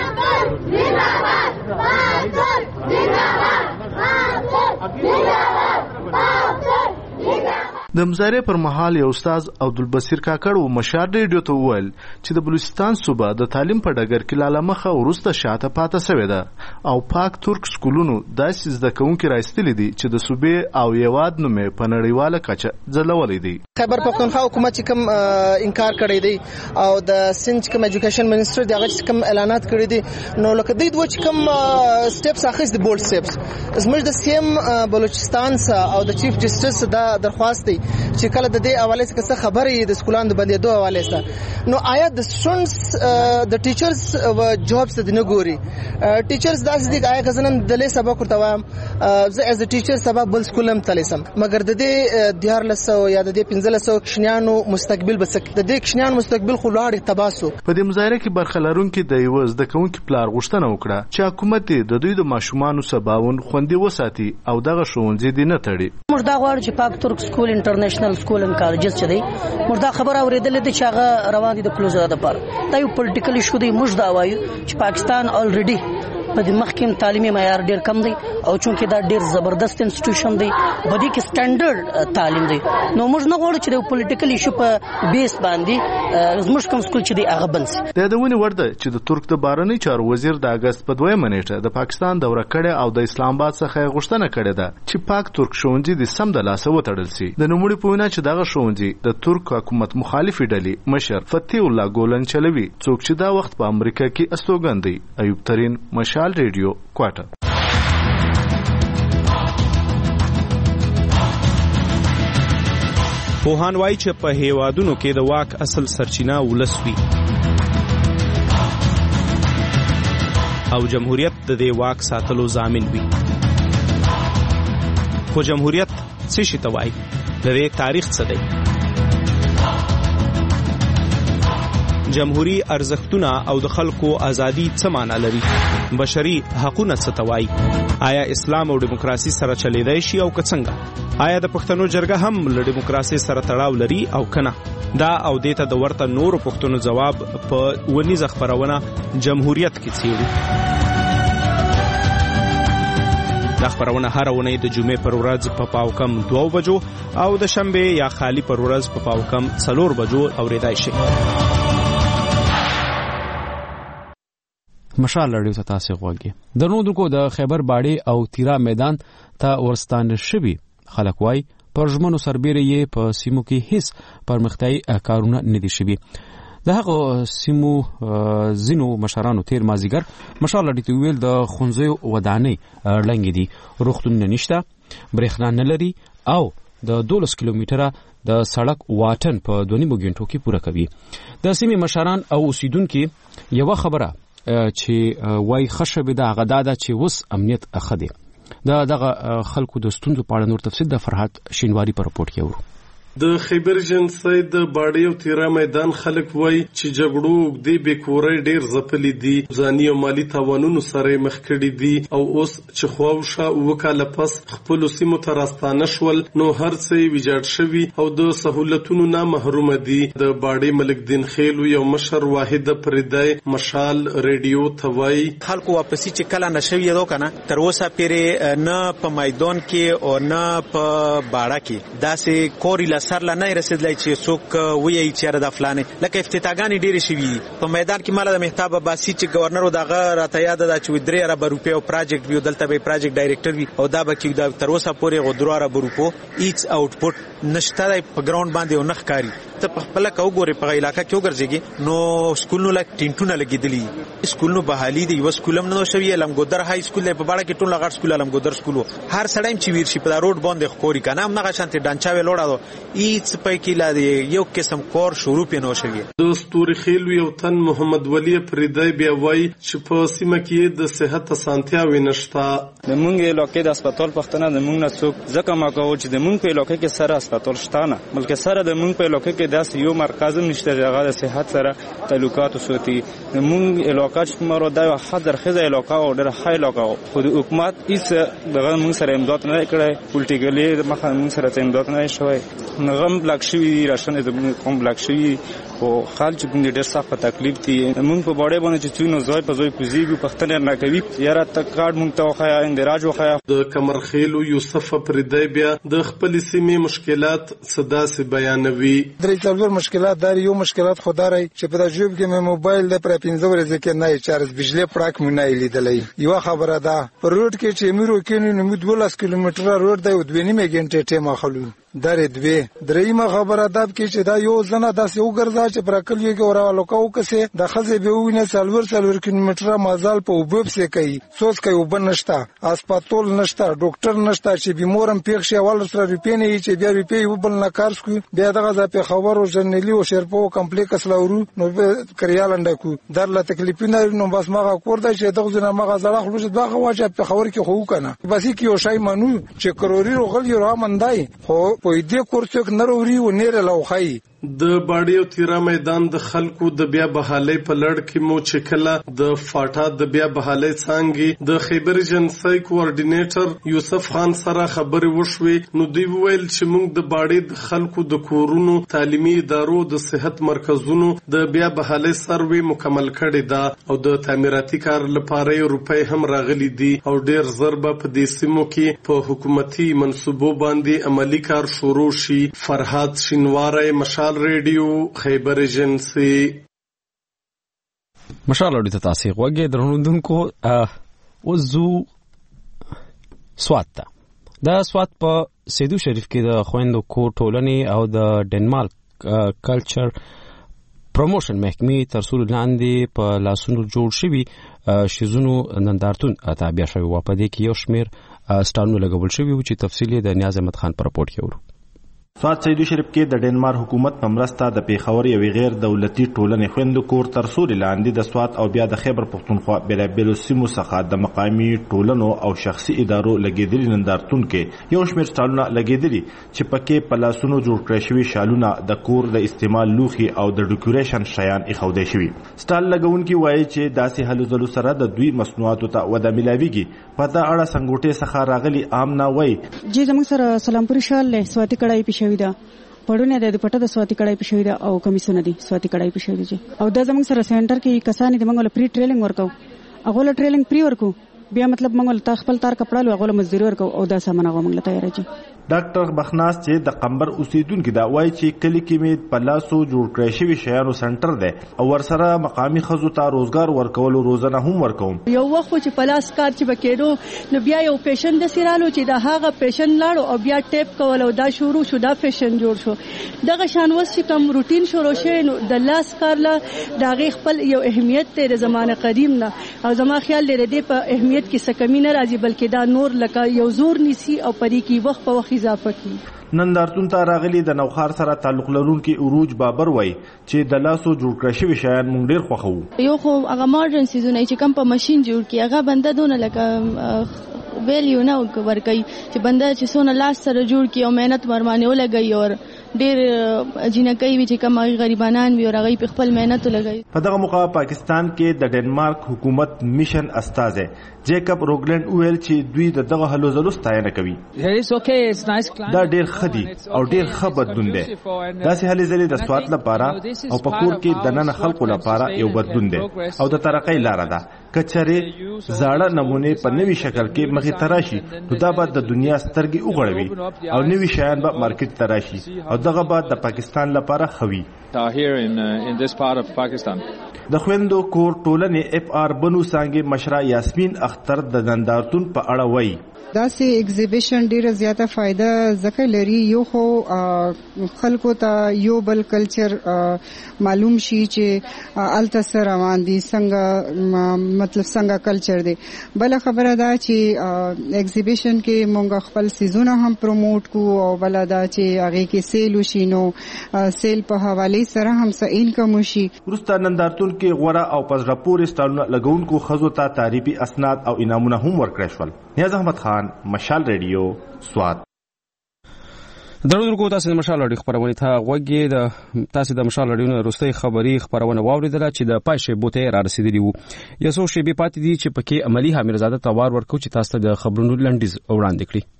S26: د مظاهرې پر مهال یو استاد عبدالبصیر کاکړ و مشار ریډیو ته وویل چې د بلوچستان صوبه د تعلیم په ډګر کې لاله مخه وروسته شاته پاته شوې ده او پاک ترک سکولونو داسې زده کوونکي راایستلي دي چې د صوبې او هیواد نوم یې په نړیواله کچه ځلولی دی.
S28: خیبر پښتونخوا حکومت چې کوم انکار کړی دی او د سند کوم ایجوکیشن منسٹر دغه چې کوم اعلانات کړی دي نو لکه دوی دوه چې کوم سټیپس اخیست دي بولډ سټیپس زموږ د سیم بلوچستان سره او د چیف جسټس دا درخواست دی چې کله د دې حواله څخه خبرې د سکولانو د بندېدو حواله سره نو آیا د سټوډنټس د ټیچرز جابس د نه ګوري ټیچرز داسې دي آیا کزنن د لې سبق ورته وایم زه از ا ټیچر سبب بل سکولم تلسم مګر د دې دیار لسو یا د دې پنځه لسو کښنیانو مستقبل بس د دې کښنیانو مستقبل خو لاړ تباسو
S26: په دې مظاهره کې برخه لرونکي د یو زده کوونکي پلار غوښتنه وکړه چې حکومت د دوی د ماشومانو سباون خوندي وساتي او دغه ښوونځي دې نه تړي.
S7: موږ دا غواړو چې پاک ترک سکول انټرنیشنل سکول ان کالجز چې دی موږ دا خبر اورېدلې ده چې هغه روان دي د کلوزر لپاره دا یو پولیټیکل ایشو دی. موږ دا وایو چې پاکستان الریډي په دې مخکیم تعلیمي معیار ډیر کم دی او چونکه دا ډیر زبردست انسټیټیوشن دی په دې کې سټانډرډ تعلیم دی نو موږ نه غواړو چې د پولیټیکل ایشو په بیس باندې زموږ کوم سکول چې دی هغه بند شي.
S26: د یادونې وړ ده چې د ترک د بهرنی چارو وزیر د اگست په دویمه نیټه د پاکستان دوره کړې او د اسلام آباد څخه غوښتنه کړې ده چې پاک ترک ښوونځي د سم د لاسه وتړل شي. د نوموړي په وینا چې دغه ښوونځي د ترک حکومت مخالفي ډلې مشر فتح الله ګولن چلوي څوک چې دا وخت په امریکا کې استوګن دی. ایوب ترين مشال ریډیو کوټه.
S17: پوهان وایي چې په هیوادونو کې د واک اصل سرچینه ولس وي او جمهوریت د دې واک ساتلو ضامن وي. خو جمهوریت څه شي ته وایي؟ د دې تاریخ څه دی؟ جمهوری ارزښتونه او د خلکو ازادي څه معنا لري؟ بشري حقوقونه څه ته وایي؟ آیا اسلام او دیموکراسي سره چلیدای شي او که څنګه؟ آیا د پښتنو جرګه هم له دیموکراسي سره تړاو لري او کنه؟ دا او دیته د ورته نورو پښتنو جواب په ونیزه خبرونه جمهوریت کې څیړي. دا خبرونه هر ونې د جمعې پر ورځ په پاو کم دوه بجو او د شنبه یا خالی پر ورځ په پاو کم څلور بجو اوریدای شي.
S1: مشال لړیو ته تاسو غوږی د نو دغه د خیبر باړې او تیرا میدان ته ورستان شوی خلک وای پرجمنو سربېره یې په سیمو کې هیڅ پرمختیايي کارونه نه دي شوی. د هغه سیمو زینو مشرانو تیر مازیګر مشال لړی ته ویل د خونځو ودانۍ لنګ دي روختون نشته برېښنا نه لري او د دولس کیلومتره د سړک واټن په دوه نیمو غنټو کې پوره کوي. د سیمې مشران او اوسیدونکو یو خبره چې وای خشبه د غداده چې وس امنیت اخدي دا دغه خلکو د ستونزو په اړه نور تفصیل د فرحت شینواری په رپورت کې ورو.
S11: د خیبر جنسای د باړې او تیرا میدان خلک وای چې جګړو د بیکورې ډیر زپلې دي ځاني او مالی تاوانونو سره مخ کړي دي او اوس چې خواوشه وکاله پس خپل سیمو تراستانه شول نو هر څه ویجاړ شوی او د سہولتونو نه محروم دي. د باړې ملک دین خیل یو مشر واحد پردای مشال ریډیو توای
S14: خلکو واپسی چې کله نشوي یو کنه تر اوسه پیره نه په میدان کې او نه په باړه کې داسې کوري سر لا نه رسیدلای چې څوک وایي چې د فلانه لکه افتتاګانی ډېری شوی په میدان کې مال د مهتاب عباسی چې گورنر دغه راته یاد ده چې درې ارب روپیه او پروجیکټ وی دلته به پروجیکټ ډایریکټر وی او دا به کې د تر اوسه پورې غدرو ارب روپو هیڅ اوټپوټ نشته په ګراوند باندې او نخکاری ته په خپل کا وګوري په علاقې کې وګرځيږي نو سکولونو لک ټینټونه لګیدلی سکولونو بحالي دی یو سکولم نه شوی لمګودر های سکول په باړه کې ټول لغړ سکول لمګودر سکول هر سړی چې ویر شي په روډ باندې خوري کنه هم نه شانتي ډانچاوي لوړا هیڅ پې کې لا دی یو قسم کور شروع پینو شوی.
S11: د ستوري خیل یو تن محمد ولی فریدای بیا وای چې په سیمه کې د صحت اسانتیا وینښتا
S15: د مونږ علاقې د هسپتال پښتنه د مونږ نه څوک ځکه ما کوو چې د مونږ په علاقې کې سره هسپتال شته نه بلکې سره د مونږ په علاقې کې داس یو مرکز نشته چې هغه د صحت سره تعلقات وساتي. د مونږ علاقې چې مرو دا حاضر خزه علاقې او ډېر ښه علاقې خو د حکومت هیڅ دغه مونږ سره امداد نه کړی پولیټیکلی مخه مونږ سره امداد نه شوی نغم بلاک شوی راشنه د کوم بلاک شوی او خلک باندې ډېر سخت تکلیف دي مونږ په باړې باندې چې څونه زوی په زوی کوزيږي پښتنه نه کوي یاره تک کارت مونږ ته وخایا اندراج وخایا.
S11: د کمرخیل یوسف فریدای بیا د خپل سیمې مشکلات صدا سي بیانوي.
S16: درې څلور مشکلات دار یو مشکلات خدای چې په جوب کې مې موبایل د پر پنځه ورځې کې نه چارج بجلی پړک مونږ نه لیدلې یو خبره ده پر روډ کې چې میرو کې نو مو دولس کیلومتره روډ دی او دوه نیمه غنټه ټیم اخلو درې دوی دریمه خبره دا کې چې دا یو ځنه داسې وګرځا چې پر کلیو کې وراله کو کسه د خزه به وینه څلور څلور کیلومتره مازال په وبوب سه کوي سوس کوي وبنشتا اسپیټال نشتا ډاکټر نشتا چې بیمارم پیښ شي ول سره ریپینې چې بیا ریپی وبل نه کار سکو بیا دغه په خبرو جنرالي او شرپو کمپلیکس لورو نو کریالنده کو درله تکلیفونه نو بس ماغه کوردا چې دغه نه ماغه زړه خلوص دغه واجب په خبر کې خو کنه بس کې یو شای منو چې کروري روغل یو را مندای خو په دې کورڅک نروري و نیر لوخای
S11: د باډیو تیرا میدان د خلکو د بیا بحالي په لړ کې مو چکلا د فاټا د بیا بحالي څنګه د خیبر جنسي کوارډینیټر یوسف خان سره خبرې وشوي نو دوی ویل چې موږ د باډي د خلکو د کورونو تعلیمي ادارو د صحت مرکزونو د بیا بحالي سروي مکمل کړي دا او د تعمیراتي کار لپاره روپۍ هم راغلي دي او ډیر ضربه په دې سیمو کې په حکومتي منصوبو باندې عملی کار شروع شي. فرهاد شینواری مشال ریډیو خیبر ایجنسی.
S1: مشال اوري ته تاسو غوږی درونودونکو وزو سوات دا سوات په سیدو شریف کې د خويندو کو ټولنې او د ډنمارک کلچر پروموشن محکمې ترسول لاندې په لاسونو جوړ شوی شیزونو نندارتون تابع شوی و په دې کې یو شمیر سټالونو لګول شوی و چې تفصیلی د نیاز احمد خان پر رپورټ کې ورو.
S4: سوات سیدو شریف کې د ډنمارک حکومت په مرسته د پیښور یوې غیر دولتي ټولنې خويندو کور تر سوري لاندې د سوات او بیا د خیبر پښتونخوا بېلابېلو سیمو څخه د مقامي ټولنو او شخصي ادارو لګېدلي نندارتون کې یو شمېر سټالونه لګېدلي چې پکې په لاسونو جوړ کړی شوي شالونه د کور د استعمال لوښي او د ډیکوریشن شیان ایښودی شوي. سټال لګونکي وایي چې داسې هلو ځلو سره د دوی مصنوعاتو ته وده میلاویږي. په دا اړه سنګوټې څخه راغلي آمنا وایي
S5: چې زموږ سره سلامپوري شال له سواتي کړای پېښوي دا پړونه د پټه د سواتي کړای پېښوي دا او کمیسونه دي سواتي کړای پېښوي دي او دا زموږ سره سنټر کې کسانې د منګول پری ټریلینګ ورکو هغه له ټریلینګ پری ورکو بیا مطلب منګول تا خپل تار کپړه لو هغه مزدوري ورکو او دا سامان هغه منګل تیار دي.
S4: ډاکټر بخناس چې د قمبر اوسیدونکو دا وایي چې کلی کې می په لاسو جوړ کړی شوی شیانو سنټر دی او ورسره مقامی خزو ته روزګار ورکولو روزنه هم ورکوم.
S8: یو وخت چې پلاس کار چې بکېدو نو بیا یو پیشن د سیرالو چې دا هغه پیشن لاړو او بیا ټیپ کول او دا شروع شو دا پیشن جوړ شو دغه شان وس چې کوم روټین شروع شوی نو د لاس کار لا دا غي خپل یو اهمیت ته د زمانه قدیم نه او زما خیال لري د په اهمیت کې څه کمی نه راځي بلکې دا نور لکه یو زور نیسی او پرې کې وخت په وخت اضافه کی.
S4: نندارتون ته راغلي د نوخار سره تعلق لرونکي عروج بابر وای چې د لاسو جوړ کړی شوی شیان مونږ ډیر خوښو.
S19: یو خو هغه ماډرن سیزونه چې کم په ماشين جوړ کی هغه بنده دونه لکه ویلیو نه ورکوي چې بنده چې سونه لاس سره جوړ کی او مهنت مرمانه ولګي او ډیر جنکې وی چې کوم غریبانان وي او هغه په خپل مهنت لګي.
S4: په دغه موقع پاکستان کې د ډنمارک حکومت میشن استاذ جیکب روګلند ویل چې دوی دغه هلو ځلو ستاینه کوي. دا ډیر خدي او ډیر ښه بدلون دی. داسې هلې ځلې د سوات لپاره او په کور کې د نن خلکو لپاره یو بدلون دی او د ترقۍ لاره ده. کچره زاړه نمونه په نوي شکل کې مخې تراشي نو دا به د دنیا سترګې وغړوي او نوي شیان به مارکیټ تراشي او دغه به د پاکستان لپاره خوي. د خويندو کور ټولنې اف آر بنو سانګي مشره یاسمین اختر د نندارتون په اړه وایي
S21: داسې ایگزیبیشن ډیره زیاته فائدہ ځکه لري یو خو خلکو ته یو بل کلچر معلوم شي چې الته سره روان دي څنګه مطلب څنګه کلچر دی. بل خبره دا چې ایگزیبیشن کې مونږ خپل سیزونه هم پروموټ کو او بل دا چې هغه کې سیل وشي نو سیل په حواله سره هم څه انکم وشي.
S4: ورسته نندارتون کې غوړه او پزړه پورې سټالونه لګونکو خزو ته تعریفي اسناد او انعامونه هم ورکړل شول. نیاز احمد خان مشال ریډیو سوات.
S1: درودرکو تاسو د مشال اړیخ خبرونه ته غوږی د تاسو د مشال اړیونه روستي خبري خبرونه واوریدل چې د پښې بوته را رسیدلی وو. یو څو شی به پاتې دي چې پکې عملی حمیرزاده توار ورکو چې تاسو د خبرونو لنډیز وړاندې کړی.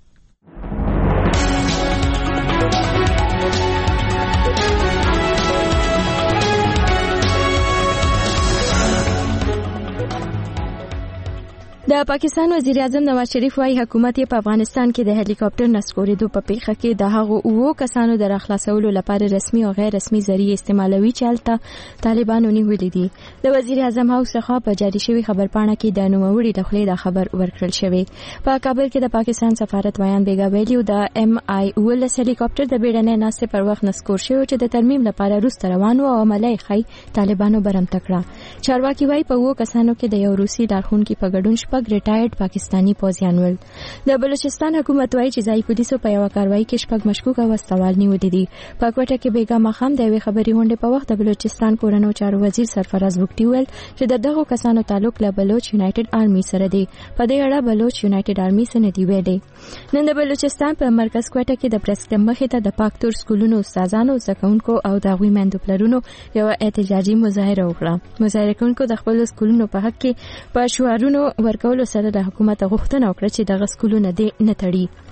S2: د پاکستان وزیر اعظم نواز شریف وايي حکومت یې په افغانستان کې د هلیکاپټر نسکورېدو په پیښه کې د هغو اوو کسانو د راخلاصولو لپاره رسمي او غیر رسمي ذریعې استعمالوي چې هلته طالبانو نیولې دي. د وزیر اعظم هاوس څخه په جاري شوي خبرپاڼه کې د نوموړي د خولې د خبر ورکړل شوی. په کابل کې د پاکستان سفارت ویان بیګا ویلي د ام آی اوولس هلیکاپټر د بیړنۍ ناستې پر وخت نسکور شوی چې د ترمیم لپاره وروسته روان و او عمله یې ښایي طالبانو برمته کړه. چارواکي وايي په اوو کسانو کې د یو روسي لارښوونکي په ګډون شپږ ریټایرډ پاکستاني پوځیان ول. د بلوچستان حکومت وايي چې ځایي پولیسو په یوه کاروایي کې شپږ مشکوک وسوال نیولي دي. په کوټه کې بیګا ماښام د یوې خبري غونډې په وخت د بلوچستان کورنیو چارو وزیر سرفراز بګټي وویل چې د دغو کسانو تعلق له بلوچ یونایټډ آرمي سره دی. په دې اړه بلوچ یونایټډ آرمي څه نه دي ویلي. نن د بلوچستان په مرکز کوټه کې د پرېس مخې ته د پاکتور سکولونو استادانو زکونکو او د هغوی میندو پلرونو یو احتجاجي مظاهره وکړه. مظاهره کوونکو د خپلو سکولونو په حق کې په شعارونو ورکولو سره د حکومت غوښتنه وکړه چې دغه سکولونه دې نه تړي.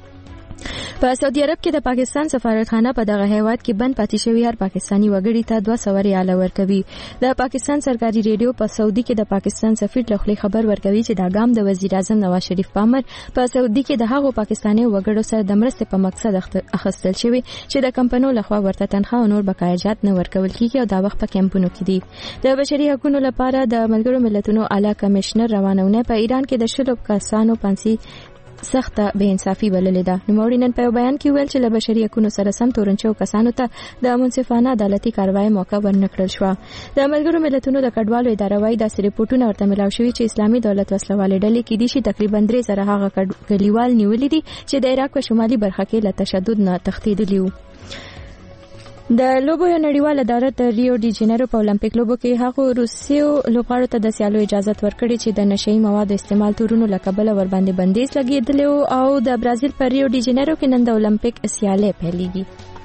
S2: په سعودي عرب کې د پاکستان سفارتخانه په دغه هیواد کې بند پاتې شوی هر پاکستاني وګړي ته دوه سوه ریاله ورکوي. د پاکستان سرکاري ریډیو په سعودي کې د پاکستان سفیر له خولې خبر ورکوي چې دا ګام د وزیر اعظم نواز شریف په امر په سعودي کې د هغو پاکستاني وګړو سره د مرستې په مقصد اخیستل شوی چې د کمپنیو لخوا ورته تنخواه او نور بقایاجات نه ورکول کیږي او دا وخت په کمپونو کې دي. د بشري حقوقو لپاره د ملګرو ملتونو اعلی کمشنر روانونه په ایران کې د شلو کسانو پانسي سخته بې انصافي بللې ده. نوموړي نن په یو بیان کې ویل چې له بشري حقوقو سره سم تورنچو کسانو ته د منصفانه عدالتي کاروای موقع ورنکړل شوه. د ملګرو ملتونو د کډوالو اداره وايي داسې رپورټونه ورته ملاو شوي چې اسلامي دولت وسلوالې ډلې کې دي چې تقریبا درې زره هغه کډوال نیولي دي چې د عراق په شمالي برخه کې له تشدد نه تښتېدلي وو. د لوبو یو نړیوال عدالت د ریو ډي جنیرو په اولمپیک لوبو کې هغو روسیو لوبغاړو ته د سیالو اجازه ورکړې چې د نشهیي موادو استعمال تورونو له کبله ورباندې بندیز لګېدلی او د برازیل په ریو ډي جنیرو کې نن د اولمپیک سیالۍ پیلېږي.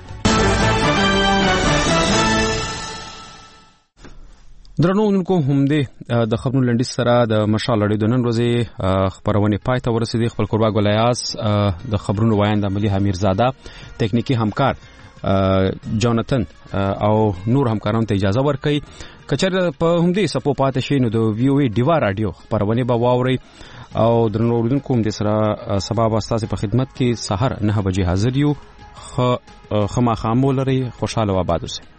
S1: درنو اونکو همدې د خبرونو لنډیز سره د مشال اړیدو نن ورځې خبرونه پای ته ورسېدې. خپل قربا ګلیاس د خبرونو وایند عملی حمیرزاده، تکنیکی همکار جانتن او نور همکارانو ته اجازه ورکړي. کچر په همدې سپو پاتې شي نو د وی او ای ډیوا رادیو خبرونه به واوري او درنو اوریدونکو هم د سره سبا واسطه په خدمت کې سحر نه بجې حاضر یو. خ خما خامول لري. خوشاله و آباد اوسئ.